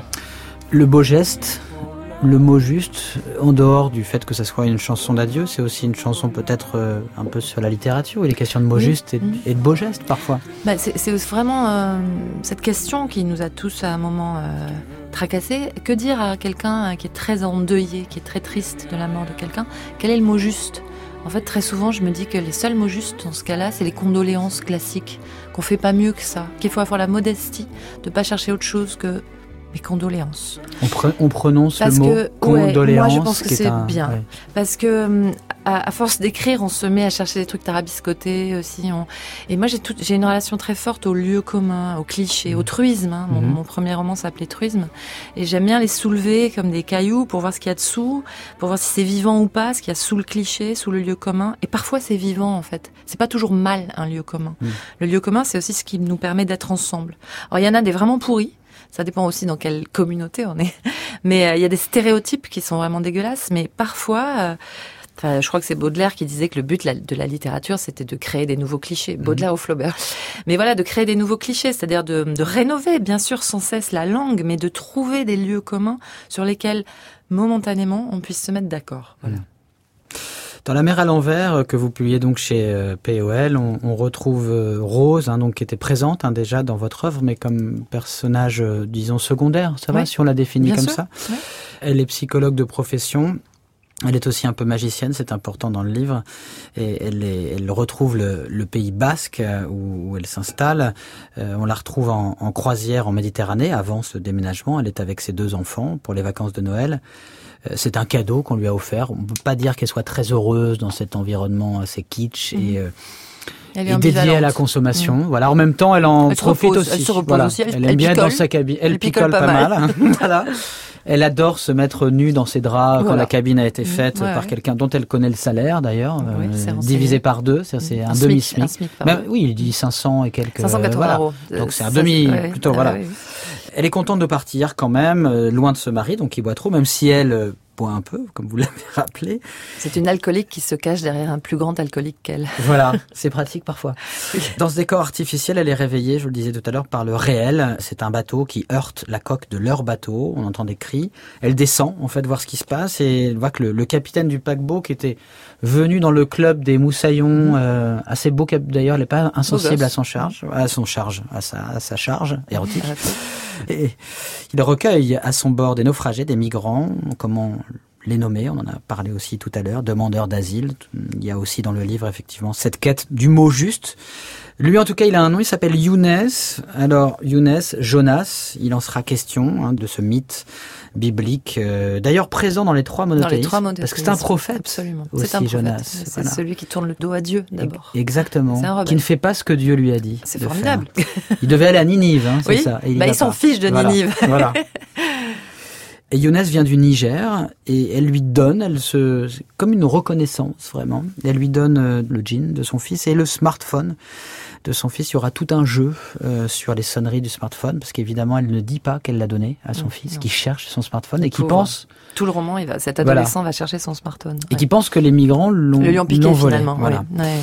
Le beau geste, le mot juste, en dehors du fait que ça soit une chanson d'adieu, c'est aussi une chanson peut-être un peu sur la littérature, où il est question de mots justes et de beaux gestes parfois. C'est vraiment cette question qui nous a tous à un moment tracassés. Que dire à quelqu'un qui est très endeuillé, qui est très triste de la mort de quelqu'un? Quel est le mot juste? En fait, très souvent, je me dis que les seuls mots justes dans ce cas-là, c'est les condoléances classiques, qu'on fait pas mieux que ça, qu'il faut avoir la modestie de pas chercher autre chose que mes condoléances. On prononce le mot condoléances. Moi, je pense que c'est bien. Ouais. Parce que, à force d'écrire, on se met à chercher des trucs tarabiscotés aussi. Et moi, j'ai une relation très forte au lieu commun, au cliché, au truisme. Mon premier roman s'appelait Truisme. Et j'aime bien les soulever comme des cailloux pour voir ce qu'il y a dessous, pour voir si c'est vivant ou pas, ce qu'il y a sous le cliché, sous le lieu commun. Et parfois, c'est vivant, en fait. C'est pas toujours mal, un lieu commun. Le lieu commun, c'est aussi ce qui nous permet d'être ensemble. Alors, il y en a des vraiment pourris. Ça dépend aussi dans quelle communauté on est. Mais il y a des stéréotypes qui sont vraiment dégueulasses. Mais parfois, je crois que c'est Baudelaire qui disait que le but de la littérature, c'était de créer des nouveaux clichés. Baudelaire ou Flaubert. Mais voilà, de créer des nouveaux clichés, c'est-à-dire de rénover, bien sûr, sans cesse la langue, mais de trouver des lieux communs sur lesquels, momentanément, on puisse se mettre d'accord. Voilà. Dans La mer à l'envers, que vous publiez donc chez POL, on retrouve Rose, donc qui était présente déjà dans votre œuvre, mais comme personnage, disons, secondaire, ça va, si on la définit comme ça. Ouais. Elle est psychologue de profession. Elle est aussi un peu magicienne, c'est important dans le livre. Et elle retrouve le Pays Basque où elle s'installe. On la retrouve en croisière en Méditerranée avant ce déménagement. Elle est avec ses 2 enfants pour les vacances de Noël. C'est un cadeau qu'on lui a offert. On ne peut pas dire qu'elle soit très heureuse dans cet environnement assez kitsch et dédié à la consommation. Voilà. En même temps, elle profite aussi. Elle se repose aussi. Elle aime bien être dans sa cabine. Elle picole pas mal. Voilà. Elle adore se mettre nue dans ses draps quand la cabine a été faite par quelqu'un dont elle connaît le salaire d'ailleurs, divisé par 2, c'est un demi-SMIC. Oui, il dit 500 et quelques. 580 euros. Donc c'est un demi plutôt. Voilà. Oui. Elle est contente de partir quand même, loin de ce mari, donc il boit trop, même si elle boit un peu, comme vous l'avez rappelé. C'est une alcoolique qui se cache derrière un plus grand alcoolique qu'elle. Voilà, c'est pratique parfois. Dans ce décor artificiel, elle est réveillée, je vous le disais tout à l'heure, par le réel. C'est un bateau qui heurte la coque de leur bateau, on entend des cris. Elle descend, en fait, voir ce qui se passe, et elle voit que le capitaine du paquebot, qui était venu dans le club des moussaillons, assez beau d'ailleurs, elle n'est pas insensible à sa charge érotique. Et il recueille à son bord des naufragés, des migrants, comment les nommer, on en a parlé aussi tout à l'heure, demandeurs d'asile. Il y a aussi dans le livre effectivement cette quête du mot juste. Lui en tout cas il a un nom, il s'appelle Younes. Alors Younes, Jonas, il en sera question de ce mythe biblique, d'ailleurs présent dans les 3 monothéismes, parce que c'est un prophète. Absolument. Aussi, c'est un prophète. Jonas. C'est celui qui tourne le dos à Dieu d'abord. Exactement. Qui ne fait pas ce que Dieu lui a dit. C'est formidable. Il devait aller à Ninive, c'est ça. Et il s'en fiche de Ninive. Voilà. Et Younes vient du Niger et elle lui donne, c'est comme une reconnaissance vraiment. Elle lui donne le djinn de son fils et le smartphone de son fils. Il y aura tout un jeu sur les sonneries du smartphone parce qu'évidemment elle ne dit pas qu'elle l'a donné à son fils qui cherche son smartphone et qui pense... Tout le roman, cet adolescent va chercher son smartphone. Et qui pense que les migrants lui ont piqué volé. Finalement. Voilà. Ouais.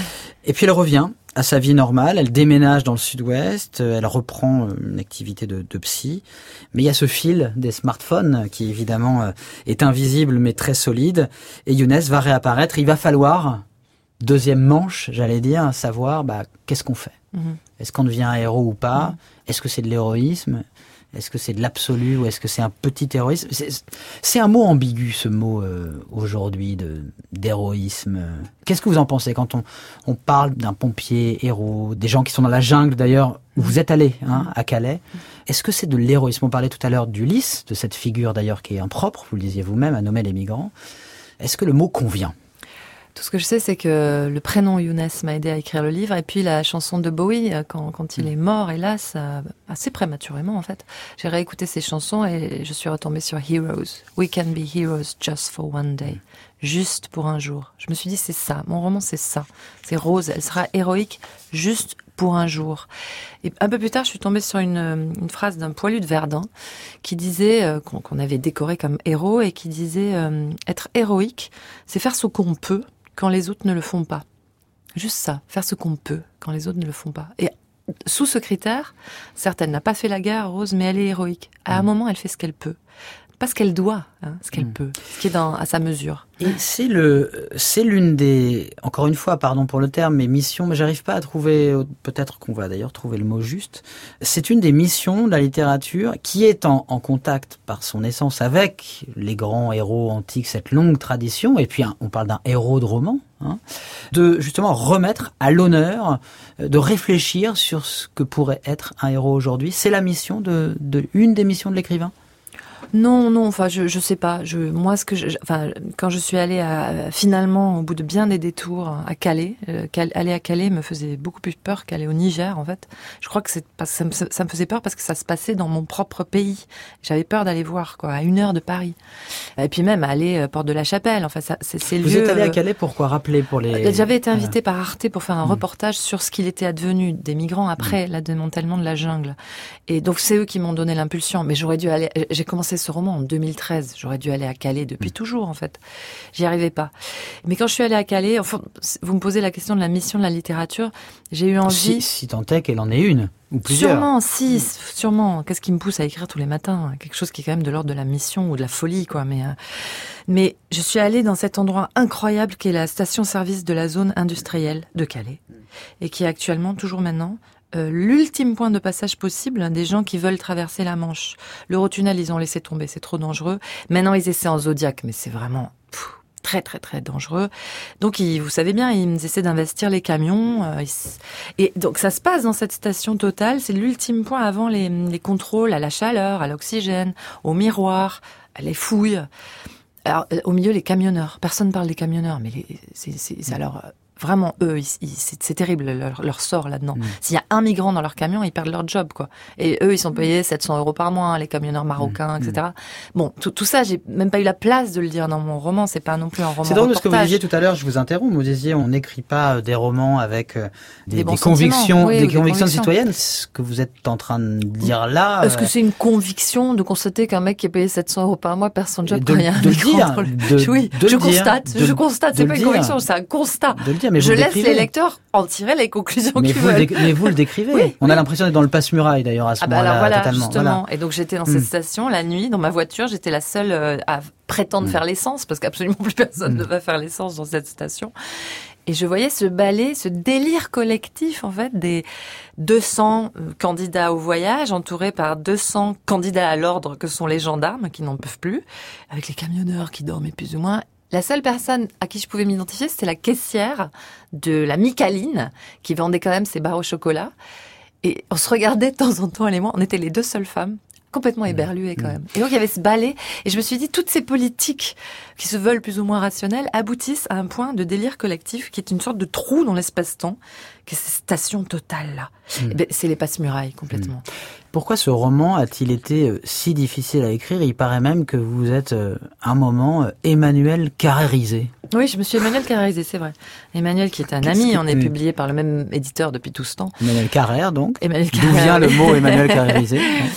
Et puis elle revient à sa vie normale, elle déménage dans le sud-ouest, elle reprend une activité de psy, mais il y a ce fil des smartphones qui évidemment est invisible mais très solide, et Younes va réapparaître, il va falloir, deuxième manche, j'allais dire, savoir qu'est-ce qu'on fait. Est-ce qu'on devient un héros ou pas? Est-ce que c'est de l'héroïsme? Est-ce que c'est de l'absolu ou est-ce que c'est un petit héroïsme? C'est un mot ambigu, ce mot aujourd'hui d'héroïsme. Qu'est-ce que vous en pensez quand on parle d'un pompier héros, des gens qui sont dans la jungle d'ailleurs, où vous êtes allé à Calais? Est-ce que c'est de l'héroïsme? On parlait tout à l'heure d'Ulysse, de cette figure d'ailleurs qui est impropre, vous le disiez vous-même, à nommer les migrants. Est-ce que le mot convient? Tout ce que je sais, c'est que le prénom Younes m'a aidé à écrire le livre, et puis la chanson de Bowie, quand il est mort, hélas, assez prématurément en fait. J'ai réécouté ses chansons et je suis retombée sur Heroes. We can be heroes just for one day. Juste pour un jour. Je me suis dit, c'est ça. Mon roman, c'est ça. C'est Rose. Elle sera héroïque juste pour un jour. Et un peu plus tard, je suis tombée sur une phrase d'un poilu de Verdun qui disait, qu'on avait décoré comme héros, et qui disait, être héroïque, c'est faire ce qu'on peut quand les autres ne le font pas. Juste ça, faire ce qu'on peut quand les autres ne le font pas. Et sous ce critère, certes, elle n'a pas fait la guerre, Rose, mais elle est héroïque. À un moment, elle fait ce qu'elle peut. Pas ce qu'elle doit, ce qu'elle peut, ce qui est à sa mesure. Et c'est l'une des, encore une fois, pardon pour le terme, mais missions, mais j'arrive pas à trouver, peut-être qu'on va d'ailleurs trouver le mot juste. C'est une des missions de la littérature qui est en contact par son essence avec les grands héros antiques, cette longue tradition, et puis on parle d'un héros de roman, de justement remettre à l'honneur, de réfléchir sur ce que pourrait être un héros aujourd'hui. C'est la mission une des missions de l'écrivain. Non, enfin, je sais pas. Moi, quand je suis allée finalement, au bout de bien des détours, à Calais, aller à Calais me faisait beaucoup plus peur qu'aller au Niger, en fait. Je crois que ça me faisait peur parce que ça se passait dans mon propre pays. J'avais peur d'aller voir, à 1 heure de Paris. Et puis même aller Porte de la Chapelle. Enfin, c'est Vous êtes allé à Calais pourquoi? Rappeler pour les... J'avais été invitée par Arte pour faire un reportage sur ce qu'il était advenu des migrants après le démantèlement de la jungle. Et donc, c'est eux qui m'ont donné l'impulsion. Mais j'aurais dû aller... J'ai commencé ce roman en 2013. J'aurais dû aller à Calais depuis toujours, en fait. J'y arrivais pas. Mais quand je suis allée à Calais, enfin, vous me posez la question de la mission de la littérature, j'ai eu envie... Si tant est qu'elle en est une, ou plusieurs. Sûrement. Qu'est-ce qui me pousse à écrire tous les matins? Quelque chose qui est quand même de l'ordre de la mission ou de la folie, quoi. Mais je suis allée dans cet endroit incroyable qui est la station-service de la zone industrielle de Calais. Et qui est actuellement, toujours maintenant, l'ultime point de passage possible des gens qui veulent traverser la Manche. L'Eurotunnel, ils ont laissé tomber, c'est trop dangereux. Maintenant, ils essaient en Zodiac, mais c'est vraiment très très très dangereux. Donc vous savez bien, ils essaient d'investir les camions. Et donc ça se passe dans cette station Total. C'est l'ultime point avant les contrôles à la chaleur, à l'oxygène, au miroir, à les fouilles. Alors au milieu les camionneurs. Personne parle des camionneurs, mais c'est alors vraiment eux, c'est terrible leur sort là-dedans. S'il y a un migrant dans leur camion, ils perdent leur job, quoi. Et eux, ils sont payés 700 € par mois, les camionneurs marocains, etc. Bon, tout ça, j'ai même pas eu la place de le dire dans mon roman. C'est pas non plus un roman. C'est drôle parce que vous disiez tout à l'heure, je vous interromps, vous disiez on n'écrit pas des romans avec des convictions, des convictions citoyennes. Ce que vous êtes en train de dire là. Est-ce que c'est une conviction de constater qu'un mec qui est payé 700 € par mois perd son job quand il y a un migrant? Je constate. C'est pas une conviction, c'est un constat. Mais je laisse les lecteurs en tirer les conclusions qu'ils veulent. Mais vous le décrivez. Oui. On a l'impression d'être dans le passe-muraille d'ailleurs à ce moment-là. Alors voilà, totalement. justement. Voilà. Et donc j'étais dans cette station la nuit, dans ma voiture, j'étais la seule à prétendre faire l'essence, parce qu'absolument plus personne ne va faire l'essence dans cette station. Et je voyais ce délire collectif, en fait, des 200 candidats au voyage, entourés par 200 candidats à l'ordre que sont les gendarmes, qui n'en peuvent plus, avec les camionneurs qui dormaient plus ou moins. La seule personne à qui je pouvais m'identifier, c'était la caissière de la Micaline, qui vendait quand même ses barres au chocolat. Et on se regardait de temps en temps, elle et moi, on était les deux seules femmes, complètement éberluées quand même. Et donc il y avait ce balai, et je me suis dit, toutes ces politiques qui se veulent plus ou moins rationnelles aboutissent à un point de délire collectif qui est une sorte de trou dans l'espace-temps, qui est cette station totale là. Et ben, c'est les passe-murailles complètement. Pourquoi ce roman a-t-il été si difficile à écrire? Il paraît même que vous êtes, un moment, Emmanuel Carrérisé. Oui, je me suis Emmanuel Carrérisé, c'est vrai. Emmanuel qui est un ami, on est publié par le même éditeur depuis tout ce temps. Emmanuel Carrère, donc. Emmanuel D'où vient le mot Emmanuel Carrérisé?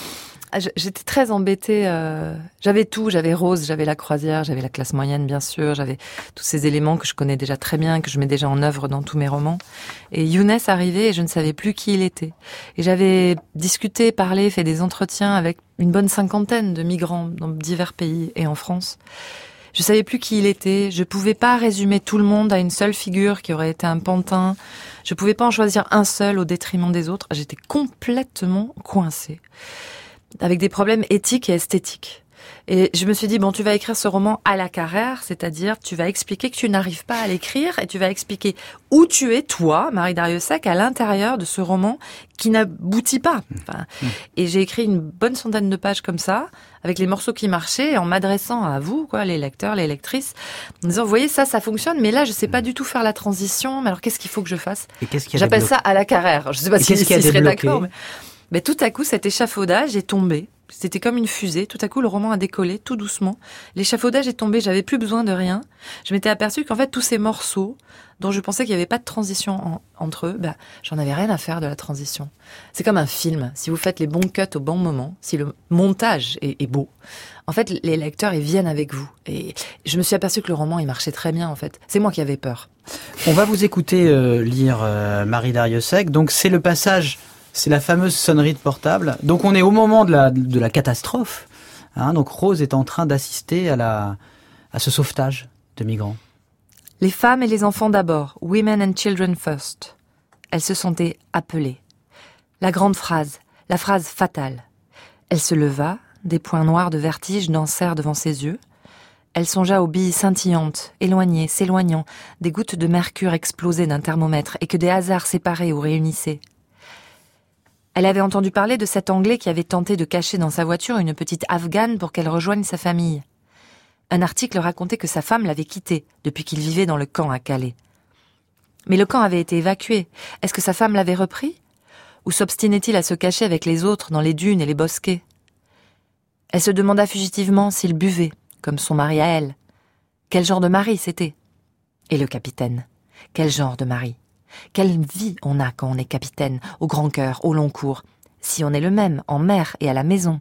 J'étais très embêtée. J'avais tout. J'avais Rose, j'avais la croisière, j'avais la classe moyenne, bien sûr. J'avais tous ces éléments que je connais déjà très bien, que je mets déjà en œuvre dans tous mes romans. Et Younes arrivait et je ne savais plus qui il était. Et j'avais discuté, parlé, fait des entretiens avec une bonne 50aine de migrants dans divers pays et en France. Je savais plus qui il était. Je pouvais pas résumer tout le monde à une seule figure qui aurait été un pantin. Je pouvais pas en choisir un seul au détriment des autres. J'étais complètement coincée, avec des problèmes éthiques et esthétiques. Et je me suis dit, bon, tu vas écrire ce roman à la Carrère, c'est-à-dire tu vas expliquer que tu n'arrives pas à l'écrire et tu vas expliquer où tu es, toi, Marie Darrieussecq, à l'intérieur de ce roman qui n'aboutit pas. Enfin, et j'ai écrit une bonne centaine de pages comme ça, avec les morceaux qui marchaient, en m'adressant à vous, quoi, les lecteurs, les lectrices, en disant, vous voyez, ça fonctionne, mais là, je sais pas du tout faire la transition, mais alors qu'est-ce qu'il faut que je fasse? Et qu'est-ce qui a J'appelle ça à la Carrère. Je sais pas si serait d'accord, mais tout à coup, cet échafaudage est tombé. C'était comme une fusée. Tout à coup, le roman a décollé, tout doucement. L'échafaudage est tombé, j'avais plus besoin de rien. Je m'étais aperçue qu'en fait, tous ces morceaux, dont je pensais qu'il n'y avait pas de transition entre eux, j'en avais rien à faire de la transition. C'est comme un film. Si vous faites les bons cuts au bon moment, si le montage est beau, en fait, les lecteurs, ils viennent avec vous. Et je me suis aperçue que le roman, il marchait très bien, en fait. C'est moi qui avais peur. On va vous écouter lire Marie Darrieussecq. Donc, c'est le passage... C'est la fameuse sonnerie de portable. Donc on est au moment de la catastrophe. Hein, donc Rose est en train d'assister à ce sauvetage de migrants. Les femmes et les enfants d'abord. Women and children first. Elle se sentait appelée. La grande phrase, la phrase fatale. Elle se leva, des points noirs de vertige dansèrent devant ses yeux. Elle songea aux billes scintillantes, éloignées, s'éloignant, des gouttes de mercure explosées d'un thermomètre et que des hasards séparaient ou réunissaient. Elle avait entendu parler de cet Anglais qui avait tenté de cacher dans sa voiture une petite Afghane pour qu'elle rejoigne sa famille. Un article racontait que sa femme l'avait quitté depuis qu'il vivait dans le camp à Calais. Mais le camp avait été évacué. Est-ce que sa femme l'avait repris? Ou s'obstinait-il à se cacher avec les autres dans les dunes et les bosquets? Elle se demanda fugitivement s'il buvait, comme son mari à elle. Quel genre de mari c'était? Et le capitaine, quel genre de mari? Quelle vie on a quand on est capitaine, au grand cœur, au long cours, si on est le même, en mer et à la maison.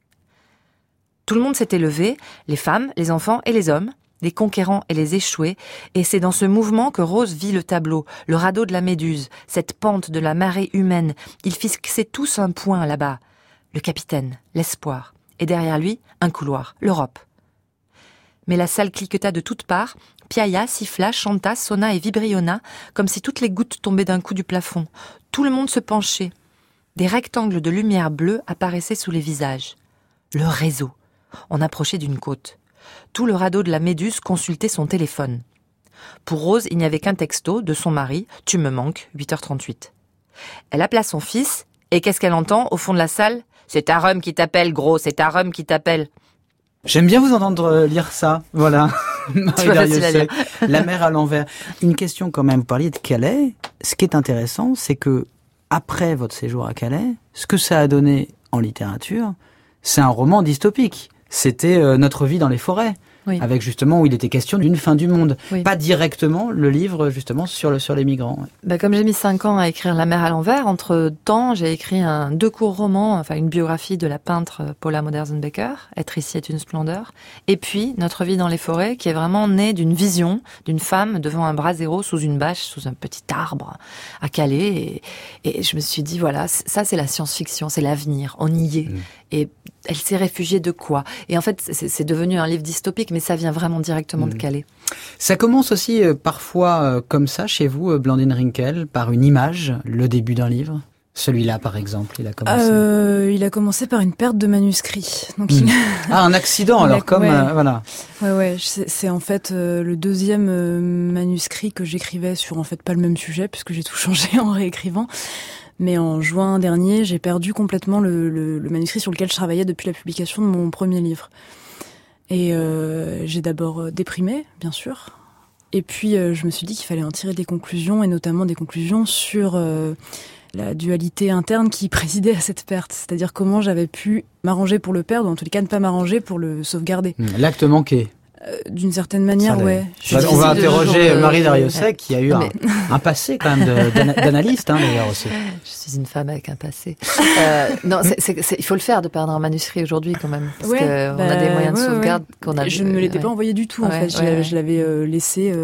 Tout le monde s'était levé, les femmes, les enfants et les hommes, les conquérants et les échoués, et c'est dans ce mouvement que Rose vit le tableau, le radeau de la Méduse, cette pente de la marée humaine. Ils fixaient tous un point là-bas, le capitaine, l'espoir, et derrière lui, un couloir, l'Europe. Mais la salle cliqueta de toutes parts, piailla, siffla, chanta, sonna et vibrionna, comme si toutes les gouttes tombaient d'un coup du plafond. Tout le monde se penchait. Des rectangles de lumière bleue apparaissaient sous les visages. Le réseau. On approchait d'une côte. Tout le radeau de la Méduse consultait son téléphone. Pour Rose, il n'y avait qu'un texto de son mari, « Tu me manques, 8h38 ». Elle appela son fils, et qu'est-ce qu'elle entend au fond de la salle ? « C'est ta rhum qui t'appelle, gros, c'est ta rhum qui t'appelle ». J'aime bien vous entendre lire ça, voilà. Marie Darrieussecq, La mer à l'envers. Une question quand même, vous parliez de Calais. Ce qui est intéressant, c'est que après votre séjour à Calais, ce que ça a donné en littérature, c'est un roman dystopique. C'était Notre vie dans les forêts. Oui. Avec justement où il était question d'une fin du monde. Oui. Pas directement le livre justement sur les migrants. Comme j'ai mis 5 ans à écrire La mer à l'envers, entre temps j'ai écrit 2 courts romans, enfin une biographie de la peintre Paula Modersohn-Becker, Être ici est une splendeur, et puis Notre vie dans les forêts, qui est vraiment née d'une vision d'une femme devant un brasero sous une bâche, sous un petit arbre à Calais, et je me suis dit voilà, ça c'est la science-fiction, c'est l'avenir, on y est. Et elle s'est réfugiée de quoi ? Et en fait, c'est devenu un livre dystopique, mais ça vient vraiment directement de Calais. Ça commence aussi parfois comme ça chez vous, Blandine Rinkel, par une image, le début d'un livre. Celui-là, par exemple, il a commencé. Il a commencé par une perte de manuscrit. Donc un accident alors, comme voilà. Ouais. C'est en fait le deuxième manuscrit que j'écrivais sur en fait pas le même sujet, puisque j'ai tout changé en réécrivant. Mais en juin dernier, j'ai perdu complètement le manuscrit sur lequel je travaillais depuis la publication de mon premier livre. Et j'ai d'abord déprimé, bien sûr. Et puis, je me suis dit qu'il fallait en tirer des conclusions, et notamment des conclusions sur la dualité interne qui présidait à cette perte. C'est-à-dire comment j'avais pu m'arranger pour le perdre, ou en tout cas ne pas m'arranger pour le sauvegarder. L'acte manqué. D'une certaine manière, ouais. On va interroger Marie Darrieussecq, qui a eu un passé quand même d'analyste, d'ailleurs aussi. Je suis une femme avec un passé. Non, il faut le faire de perdre un manuscrit aujourd'hui quand même, parce qu'on a des moyens de sauvegarde qu'on a. Je ne me l'étais pas envoyé du tout en fait. Je l'avais laissé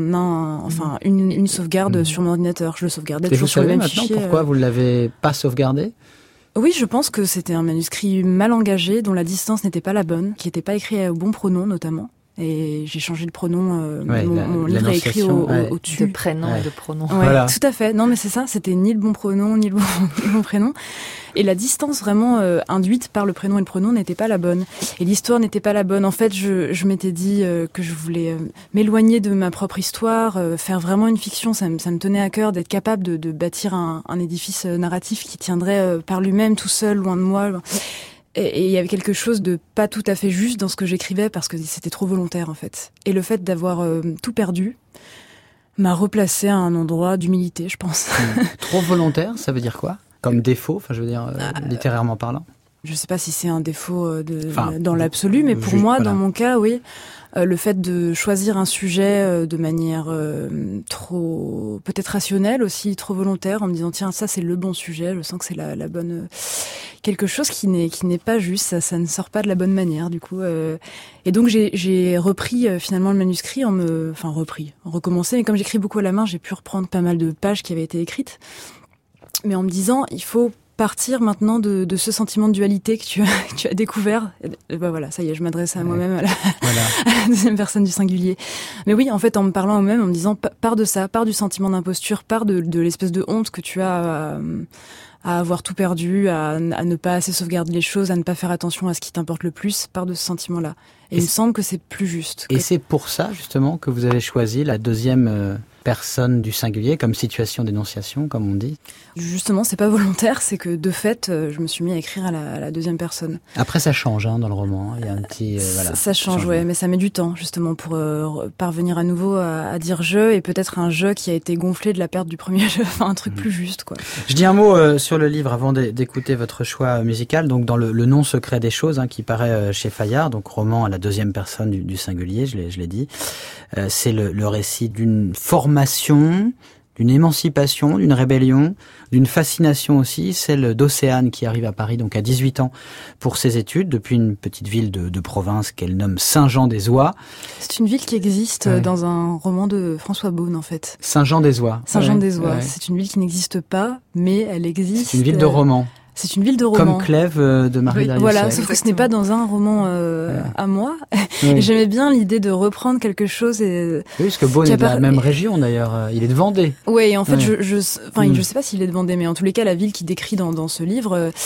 une sauvegarde sur mon ordinateur. Je le sauvegardais toujours sur le même fichier. Et vous savez maintenant pourquoi vous ne l'avez pas sauvegardé ? Oui, je pense que c'était un manuscrit mal engagé, dont la distance n'était pas la bonne, qui n'était pas écrit au bon pronom notamment. Et j'ai changé le pronom, mon livre est écrit au-dessus. De prénom et de pronom. Ouais, voilà. Tout à fait. Non, mais c'est ça, c'était ni le bon pronom, ni le bon prénom. Et la distance vraiment induite par le prénom et le pronom n'était pas la bonne. Et l'histoire n'était pas la bonne. En fait, je m'étais dit que je voulais m'éloigner de ma propre histoire, faire vraiment une fiction. Ça me tenait à cœur d'être capable de bâtir un édifice narratif qui tiendrait par lui-même, tout seul, loin de moi. Et il y avait quelque chose de pas tout à fait juste dans ce que j'écrivais parce que c'était trop volontaire en fait. Et le fait d'avoir tout perdu m'a replacé à un endroit d'humilité, je pense. Trop volontaire, ça veut dire quoi ? Comme défaut, enfin je veux dire littérairement parlant. Je sais pas si c'est un défaut dans l'absolu, mais pour moi, dans mon cas, oui. Le fait de choisir un sujet de manière trop peut-être rationnelle aussi, trop volontaire, en me disant tiens ça c'est le bon sujet, je sens que c'est la bonne quelque chose qui n'est pas juste, ça ne sort pas de la bonne manière du coup. Et donc j'ai repris finalement le manuscrit recommencé. Mais comme j'écris beaucoup à la main, j'ai pu reprendre pas mal de pages qui avaient été écrites, mais en me disant il faut partir maintenant de ce sentiment de dualité que tu as découvert. Et voilà, ça y est, je m'adresse à moi-même, à la deuxième personne du singulier. Mais oui, en fait, en me parlant à moi-même, en me disant, pars de ça, pars du sentiment d'imposture, pars de l'espèce de honte que tu as à avoir tout perdu, à ne pas assez sauvegarder les choses, à ne pas faire attention à ce qui t'importe le plus, pars de ce sentiment-là. Et il me semble que c'est plus juste. Et c'est pour ça, justement, que vous avez choisi la deuxième personne du singulier comme situation d'énonciation, comme on dit. Justement, c'est pas volontaire, c'est que de fait, je me suis mis à écrire à la deuxième personne. Après, ça change dans le roman. Il y a un petit ça change, ouais, mais ça met du temps justement pour parvenir à nouveau à dire je, et peut-être un je qui a été gonflé de la perte du premier je, enfin un truc plus juste quoi. Je dis un mot sur le livre avant d'écouter votre choix musical. Donc dans le nom secret des choses, qui paraît chez Fayard, donc roman à la deuxième personne du singulier, je l'ai dit. C'est le récit d'une formation, d'une émancipation, d'une rébellion, d'une fascination aussi, celle d'Océane qui arrive à Paris donc à 18 ans pour ses études, depuis une petite ville de province qu'elle nomme Saint-Jean-des-Oies. C'est une ville qui existe dans un roman de François Beaune en fait. Saint-Jean-des-Oies. Saint-Jean-des-Oies, c'est une ville qui n'existe pas, mais elle existe. C'est une ville de roman. C'est une ville de roman. Comme Clèves de Marie Darrieussecq. Voilà, sauf que ce n'est pas dans un roman à moi. Oui. Et j'aimais bien l'idée de reprendre quelque chose. Oui, parce que Beaune est de la même région d'ailleurs. Il est de Vendée. Oui, en fait, je sais pas s'il est de Vendée, mais en tous les cas, la ville qu'il décrit dans ce livre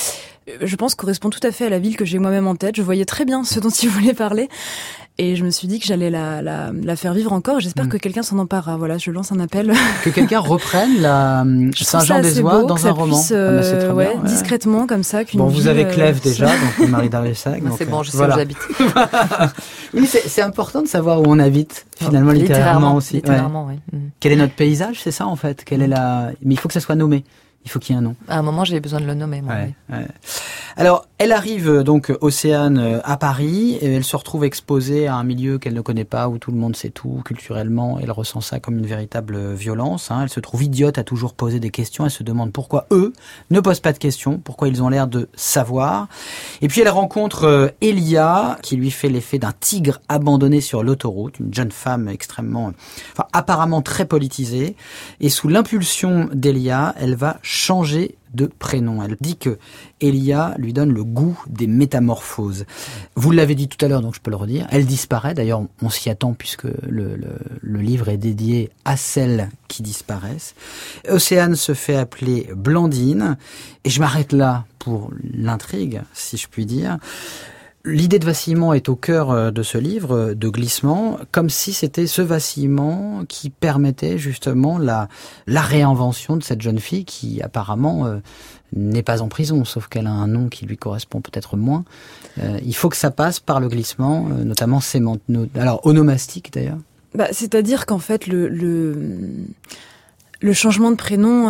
je pense, correspond tout à fait à la ville que j'ai moi-même en tête. Je voyais très bien ce dont il voulait parler. Et je me suis dit que j'allais la faire vivre encore. J'espère que quelqu'un s'en emparera. Voilà, je lance un appel. Que quelqu'un reprenne la Saint-Jean-des-Oies dans un roman. Puisse, discrètement, comme ça. Bon, vous avez Clèves déjà, donc Marie Darrieussecq. C'est bon, je sais où j'habite. Oui, c'est important de savoir où on habite, finalement, littéralement aussi. Littérairement, oui. Quel est notre paysage, c'est ça, en fait. Mais il faut que ça soit nommé. Il faut qu'il y ait un nom. À un moment, j'ai besoin de le nommer, moi. Ouais. Alors, elle arrive donc, Océane, à Paris, et elle se retrouve exposée à un milieu qu'elle ne connaît pas, où tout le monde sait tout, culturellement. Elle ressent ça comme une véritable violence. Elle se trouve idiote à toujours poser des questions. Elle se demande pourquoi eux ne posent pas de questions, pourquoi ils ont l'air de savoir. Et puis, elle rencontre Elia, qui lui fait l'effet d'un tigre abandonné sur l'autoroute, une jeune femme apparemment très politisée. Et sous l'impulsion d'Elia, elle va changer de prénom. Elle dit que Elia lui donne le goût des métamorphoses. Vous l'avez dit tout à l'heure, donc je peux le redire. Elle disparaît. D'ailleurs, on s'y attend puisque le livre est dédié à celles qui disparaissent. Océane se fait appeler Blandine. Et je m'arrête là pour l'intrigue, si je puis dire. L'idée de vacillement est au cœur de ce livre, de glissement, comme si c'était ce vacillement qui permettait justement la réinvention de cette jeune fille qui apparemment n'est pas en prison, sauf qu'elle a un nom qui lui correspond peut-être moins. Il faut que ça passe par le glissement, notamment alors onomastique d'ailleurs. C'est-à-dire qu'en fait le changement de prénom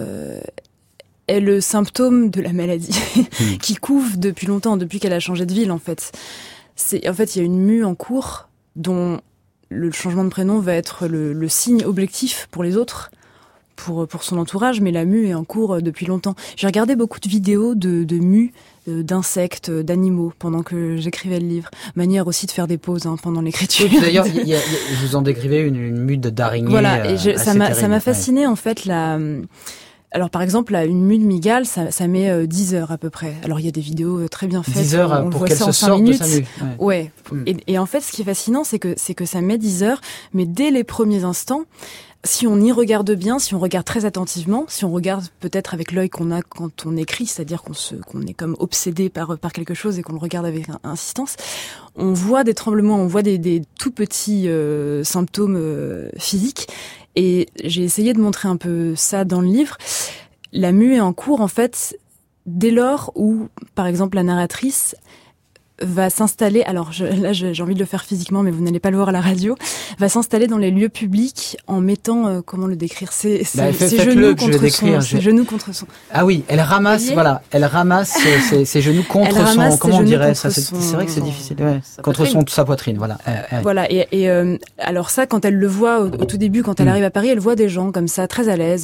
est le symptôme de la maladie qui couve depuis longtemps, depuis qu'elle a changé de ville en fait. Il y a une mue en cours dont le changement de prénom va être le signe objectif pour les autres, pour son entourage, mais la mue est en cours depuis longtemps. J'ai regardé beaucoup de vidéos de mues, d'insectes, d'animaux pendant que j'écrivais le livre. Manière aussi de faire des pauses pendant l'écriture. Oui, d'ailleurs, je vous en décrivez une mue d'araignée. Voilà, et ça m'a fasciné en fait Alors par exemple, une mue de migale, ça met 10 heures à peu près. Alors il y a des vidéos très bien faites. 10 heures on pour voit qu'elle ça se en 5 sorte minutes. de sa mue. Ouais. Et en fait, ce qui est fascinant, c'est que ça met 10 heures, mais dès les premiers instants, si on y regarde bien, si on regarde très attentivement, si on regarde peut-être avec l'œil qu'on a quand on écrit, c'est-à-dire qu'on est comme obsédé par quelque chose et qu'on le regarde avec insistance, on voit des tremblements, on voit des tout petits symptômes physiques. Et j'ai essayé de montrer un peu ça dans le livre. La mue est en cours, en fait, dès lors où, par exemple, la narratrice va s'installer, alors j'ai envie de le faire physiquement, mais vous n'allez pas le voir à la radio, va s'installer dans les lieux publics en mettant, comment le décrire, ses genoux contre son... Ah oui, elle ramasse ses genoux contre son... Comment on dirait ça? C'est vrai que c'est difficile. Ouais. Contre sa poitrine, voilà. Voilà, et alors ça, quand elle le voit au tout début, quand elle arrive à Paris, elle voit des gens comme ça, très à l'aise,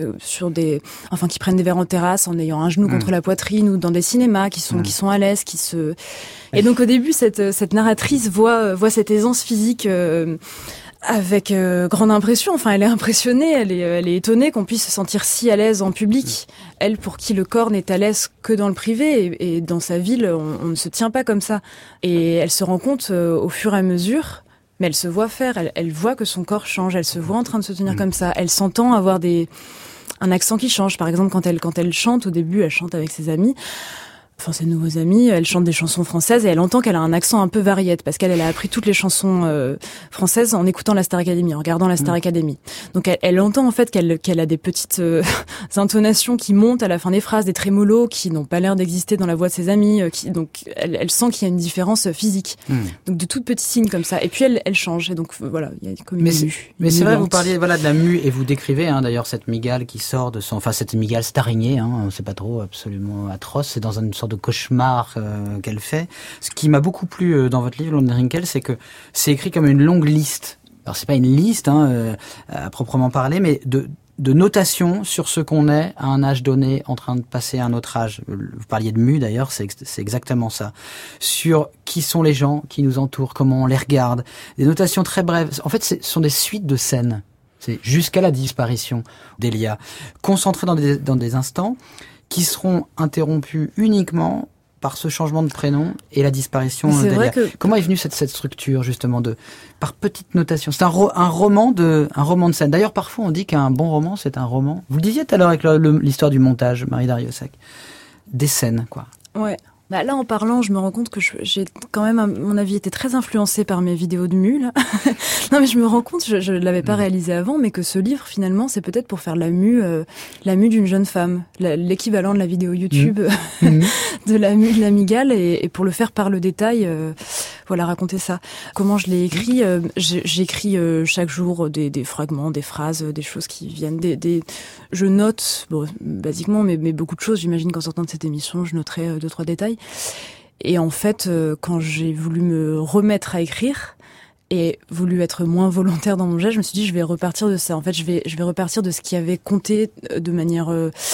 qui prennent des verres en terrasse en ayant un genou contre la poitrine, ou dans des cinémas qui sont à l'aise, Et donc au début, cette narratrice voit cette aisance physique avec grande impression. Enfin, elle est impressionnée, elle est étonnée qu'on puisse se sentir si à l'aise en public. Elle, pour qui le corps n'est à l'aise que dans le privé, et dans sa ville, on ne se tient pas comme ça. Et elle se rend compte au fur et à mesure, mais elle se voit faire. Elle voit que son corps change. Elle se voit en train de se tenir comme ça. Elle s'entend avoir un accent qui change. Par exemple, quand elle chante, au début, elle chante avec ses amis. Enfin, ses nouveaux amis, elle chante des chansons françaises et elle entend qu'elle a un accent un peu variette parce qu'elle a appris toutes les chansons françaises en écoutant la Star Academy, en regardant la Star Academy. Donc elle entend en fait qu'elle a des petites intonations qui montent à la fin des phrases, des trémolos qui n'ont pas l'air d'exister dans la voix de ses amis. Donc elle sent qu'il y a une différence physique. Donc de toutes petits signes comme ça. Et puis elle change. Et donc voilà, il y a comme une mue. Mais c'est vrai, vous parliez de la mue et vous décrivez d'ailleurs cette migale qui sort de son... Enfin, cette migale, cette araignée, c'est pas trop absolument atroce. C'est dans une sorte de cauchemar qu'elle fait. Ce qui m'a beaucoup plu dans votre livre, London Wrinkle, c'est que c'est écrit comme une longue liste. Alors c'est pas une liste à proprement parler, mais de notation sur ce qu'on est à un âge donné en train de passer à un autre âge. Vous parliez de mue d'ailleurs, c'est exactement ça. Sur qui sont les gens qui nous entourent, comment on les regarde. Des notations très brèves. En fait, ce sont des suites de scènes. C'est jusqu'à la disparition d'Elia. Concentrées dans des instants qui seront interrompus uniquement par ce changement de prénom et la disparition d'Elia. Comment est venue cette structure justement par petites notations? C'est un roman de scène. D'ailleurs, parfois on dit qu'un bon roman c'est un roman. Vous le disiez tout à l'heure avec l'histoire du montage, Marie Darrieussecq. des scènes, quoi. Ouais. Bah là, en parlant, je me rends compte que j'ai quand même, à mon avis, été très influencée par mes vidéos de mue, là. Non, mais je me rends compte, je l'avais pas réalisé avant, mais que ce livre, finalement, c'est peut-être pour faire la mue d'une jeune femme. L'équivalent de la vidéo YouTube de la mue de l'Amigale, et pour le faire par le détail, voilà, raconter ça. Comment je l'ai écrit? J'écris chaque jour des fragments, des phrases, des choses qui viennent, je note, bon, basiquement, mais beaucoup de choses. J'imagine qu'en sortant de cette émission, je noterai 2-3 détails. Et en fait, quand j'ai voulu me remettre à écrire et voulu être moins volontaire dans mon geste, je me suis dit, je vais repartir de ça. En fait, je vais repartir de ce qui avait compté de manière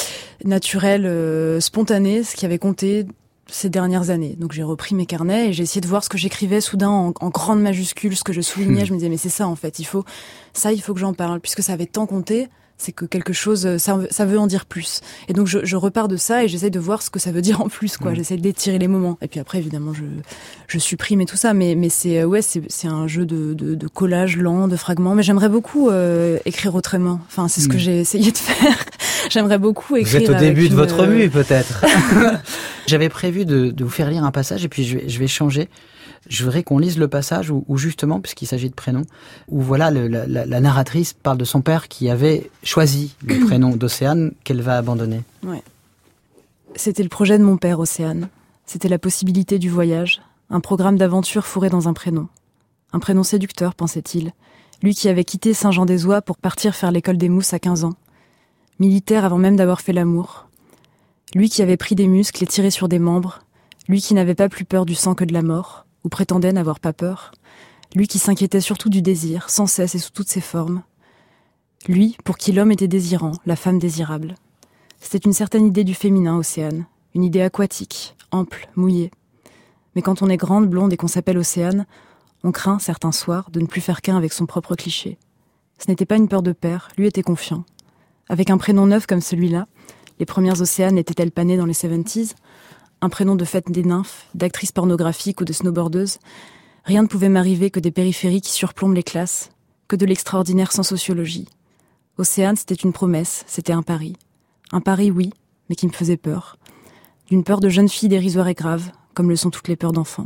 naturelle, spontanée, ce qui avait compté ces dernières années. Donc j'ai repris mes carnets et j'ai essayé de voir ce que j'écrivais soudain en grande majuscule, ce que je soulignais. Je me disais, mais c'est ça en fait, il faut que j'en parle, puisque ça avait tant compté. C'est que quelque chose, ça veut en dire plus. Et donc je repars de ça et j'essaie de voir ce que ça veut dire en plus, quoi. J'essaie d'étirer les moments. Et puis après, évidemment, je supprime et tout ça. Mais c'est un jeu de collage lent, de fragments. Mais j'aimerais beaucoup écrire autrement. Enfin, c'est ce que j'ai essayé de faire. J'aimerais beaucoup écrire. Vous êtes au début de votre mue, peut-être. J'avais prévu de vous faire lire un passage et puis je vais changer. Je voudrais qu'on lise le passage où justement, puisqu'il s'agit de prénoms, où voilà, la narratrice parle de son père qui avait choisi le prénom d'Océane qu'elle va abandonner. Ouais. C'était le projet de mon père, Océane. C'était la possibilité du voyage, un programme d'aventure fourré dans un prénom. Un prénom séducteur, pensait-il. Lui qui avait quitté Saint-Jean-des-Oies pour partir faire l'école des mousses à 15 ans. Militaire avant même d'avoir fait l'amour. Lui qui avait pris des muscles et tiré sur des membres. Lui qui n'avait pas plus peur du sang que de la mort. Ou prétendait n'avoir pas peur. Lui qui s'inquiétait surtout du désir, sans cesse et sous toutes ses formes. Lui, pour qui l'homme était désirant, la femme désirable. C'était une certaine idée du féminin, Océane. Une idée aquatique, ample, mouillée. Mais quand on est grande, blonde et qu'on s'appelle Océane, on craint, certains soirs, de ne plus faire qu'un avec son propre cliché. Ce n'était pas une peur de père, lui était confiant. Avec un prénom neuf comme celui-là, les premières Océanes étaient-elles pas nées dans les 70s? Un prénom de fête des nymphes, d'actrices pornographiques ou de snowboardeuses. Rien ne pouvait m'arriver que des périphéries qui surplombent les classes, que de l'extraordinaire sans sociologie. Océane, c'était une promesse, c'était un pari. Un pari, oui, mais qui me faisait peur. D'une peur de jeune fille dérisoire et grave, comme le sont toutes les peurs d'enfants.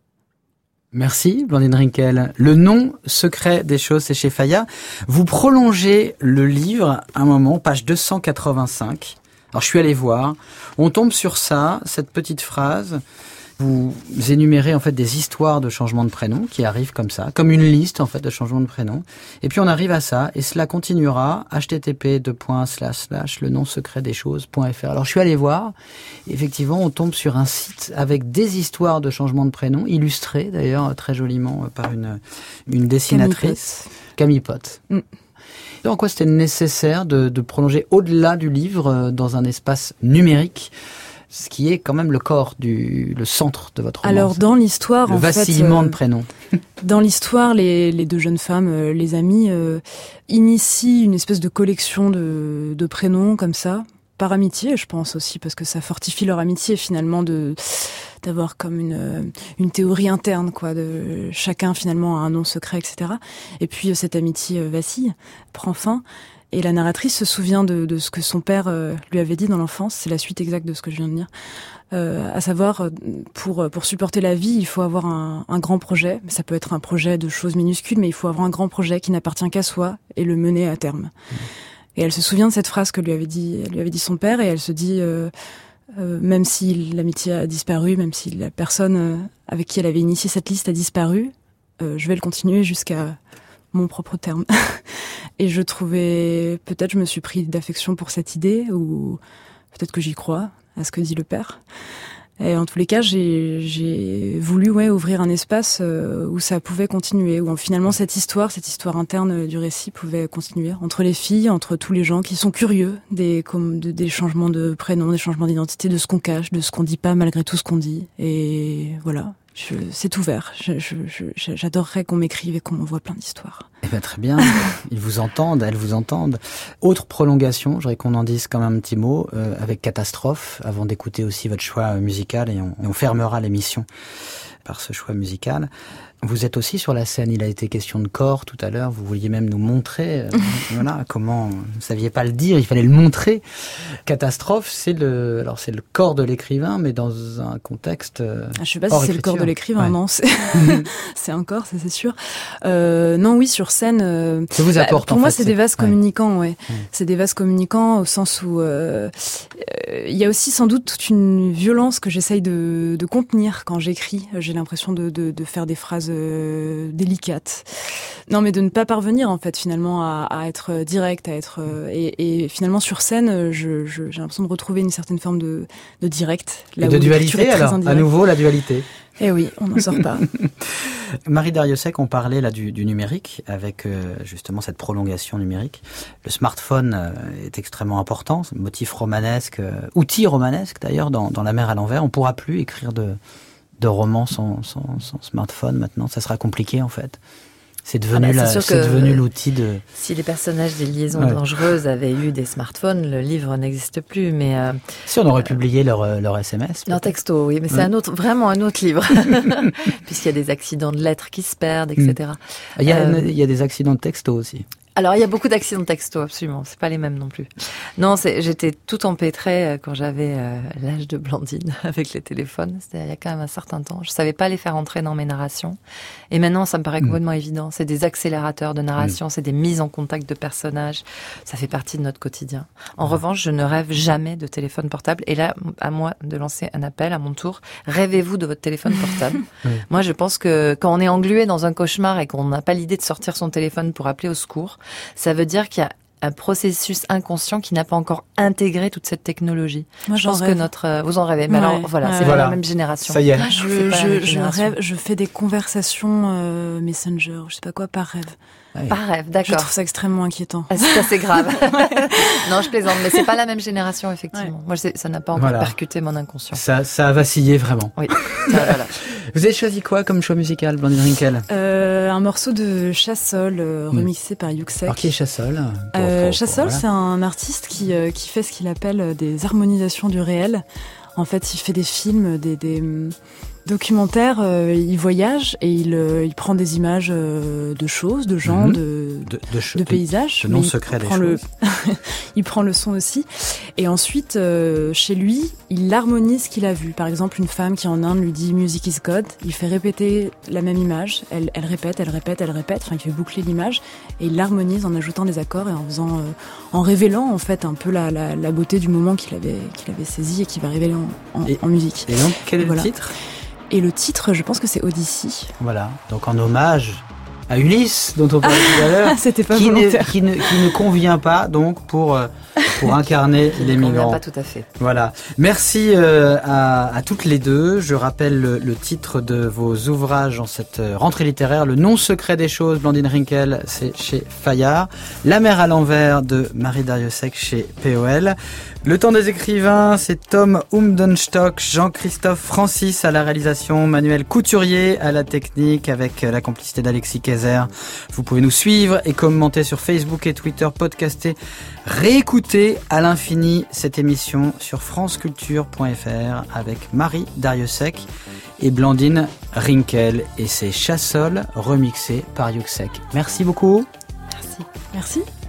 Merci, Blandine Rinkel. Le nom secret des choses, c'est chez Fayard. Vous prolongez le livre, un moment, page 285. Alors je suis allé voir, on tombe sur ça, cette petite phrase, vous énumérez en fait des histoires de changement de prénom qui arrivent comme ça, comme une liste en fait de changements de prénom, et puis on arrive à ça, et cela continuera, http://lenonsecretdeschoses.fr. Alors je suis allé voir, effectivement on tombe sur un site avec des histoires de changement de prénom, illustrées d'ailleurs très joliment par une dessinatrice, Camille Pot. En quoi c'était nécessaire de prolonger au-delà du livre dans un espace numérique, ce qui est quand même le corps, le centre de votre roman? Alors dans l'histoire, le vacillement de prénoms. Dans l'histoire, les deux jeunes femmes, les amies, initient une espèce de collection de prénoms comme ça, par amitié, je pense aussi, parce que ça fortifie leur amitié finalement d'avoir comme une théorie interne, quoi, de chacun finalement a un nom secret, etc. Et puis cette amitié vacille, prend fin, et la narratrice se souvient de ce que son père lui avait dit dans l'enfance. C'est la suite exacte de ce que je viens de dire. À savoir, pour supporter la vie, il faut avoir un grand projet. Ça peut être un projet de choses minuscules, mais il faut avoir un grand projet qui n'appartient qu'à soi et le mener à terme. Et elle se souvient de cette phrase que lui avait dit son père, et elle se dit, même si l'amitié a disparu, même si la personne avec qui elle avait initié cette liste a disparu, je vais le continuer jusqu'à mon propre terme. Et je me suis pris d'affection pour cette idée, ou peut-être que j'y crois, à ce que dit le père. Et en tous les cas, j'ai voulu ouvrir un espace où ça pouvait continuer, où finalement cette histoire interne du récit pouvait continuer entre les filles, entre tous les gens qui sont curieux des changements de prénom, des changements d'identité, de ce qu'on cache, de ce qu'on dit pas malgré tout ce qu'on dit. Et voilà, c'est ouvert. J'adorerais qu'on m'écrive et qu'on m'envoie plein d'histoires. Eh bien, très bien. Ils vous entendent, elles vous entendent. Autre prolongation, je voudrais qu'on en dise quand même un petit mot, avec Catastrophe, avant d'écouter aussi votre choix musical, et on fermera l'émission par ce choix musical. Vous êtes aussi sur la scène, il a été question de corps tout à l'heure, vous vouliez même nous montrer, voilà, comment, vous ne saviez pas le dire, il fallait le montrer. Catastrophe, c'est le corps de l'écrivain, mais dans un contexte je sais pas si c'est le corps de l'écrivain, non, c'est un corps, ça c'est sûr. Non, oui, sur scène, ça vous apporte, pour moi, c'est des vases communicants, ouais. C'est des vases communicants au sens où il y a aussi sans doute toute une violence que j'essaye de contenir quand j'écris. J'ai l'impression de faire des phrases délicate. Non, mais de ne pas parvenir en fait finalement à être direct, à être et finalement sur scène, j'ai l'impression de retrouver une certaine forme de direct. Et de dualité alors, à nouveau la dualité. Eh oui, on n'en sort pas. Marie Darrieussecq, on parlait là du numérique avec justement cette prolongation numérique. Le smartphone est extrêmement important, c'est un motif romanesque, outil romanesque d'ailleurs dans La mer à l'envers. On ne pourra plus écrire de romans sans smartphone maintenant, ça sera compliqué en fait. C'est devenu l'outil de... Si les personnages des liaisons dangereuses avaient eu des smartphones, le livre n'existe plus, mais... si on aurait publié leur SMS. Leur texto, oui, mais c'est vraiment un autre livre. Puisqu'il y a des accidents de lettres qui se perdent, etc. Il y a des accidents de texto aussi. Alors, il y a beaucoup d'accidents de texto, absolument. C'est pas les mêmes non plus. Non, j'étais tout empêtrée quand j'avais l'âge de Blandine avec les téléphones. C'était il y a quand même un certain temps. Je savais pas les faire entrer dans mes narrations. Et maintenant, ça me paraît complètement évident. C'est des accélérateurs de narration, c'est des mises en contact de personnages. Ça fait partie de notre quotidien. En revanche, je ne rêve jamais de téléphone portable. Et là, à moi de lancer un appel à mon tour. Rêvez-vous de votre téléphone portable. Moi, je pense que quand on est englué dans un cauchemar et qu'on n'a pas l'idée de sortir son téléphone pour appeler au secours, ça veut dire qu'il y a un processus inconscient qui n'a pas encore intégré toute cette technologie. Moi, je pense que vous en rêvez. Mais alors, voilà, c'est pas la même génération. Ça y est. Je rêve, je fais des conversations Messenger, je sais pas quoi, par rêve. Oui. Par rêve, d'accord. Je trouve ça extrêmement inquiétant. C'est assez grave. Non, je plaisante, mais c'est pas la même génération, effectivement. Ouais. Moi, ça n'a pas encore percuté mon inconscient. Ça a vacillé vraiment. Oui. Voilà. Vous avez choisi quoi comme choix musical, Blandine Rinkel? Un morceau de Chassol, remixé par Yuxek. Alors, qui est Chassol? Chassol, c'est un artiste qui fait ce qu'il appelle des harmonisations du réel. En fait, il fait des films, des documentaire, il voyage et il prend des images de choses, de gens, de paysages. Le non secret des choses. Il prend le son aussi. Et ensuite, chez lui, il harmonise ce qu'il a vu. Par exemple, une femme qui en Inde lui dit « Music is God ». Il fait répéter la même image. Elle répète. Enfin, il fait boucler l'image. Et il l'harmonise en ajoutant des accords et en révélant en fait un peu la beauté du moment qu'il avait saisi et qui va révéler en musique. Et donc, quel est le titre ? Et le titre, je pense que c'est Odyssey. Voilà, donc en hommage à Ulysse, dont on parlait tout à l'heure, c'était pas volontaire. Qui ne convient pas donc pour incarner les migrants. Pas tout à fait. Voilà. Merci à toutes les deux. Je rappelle le titre de vos ouvrages en cette rentrée littéraire. Le non secret des choses, Blandine Rinkel, c'est chez Fayard. La mer à l'envers de Marie Darrieussecq chez POL. Le temps des écrivains, c'est Tom Umdenstock, Jean-Christophe Francis à la réalisation, Manuel Couturier à la technique avec la complicité d'Alexis Kayser. Vous pouvez nous suivre et commenter sur Facebook et Twitter, podcaster, réécouter à l'infini cette émission sur franceculture.fr avec Marie Darrieussecq et Blandine Rinkel. Et c'est Chassol remixé par Yuxek. Merci beaucoup. Merci.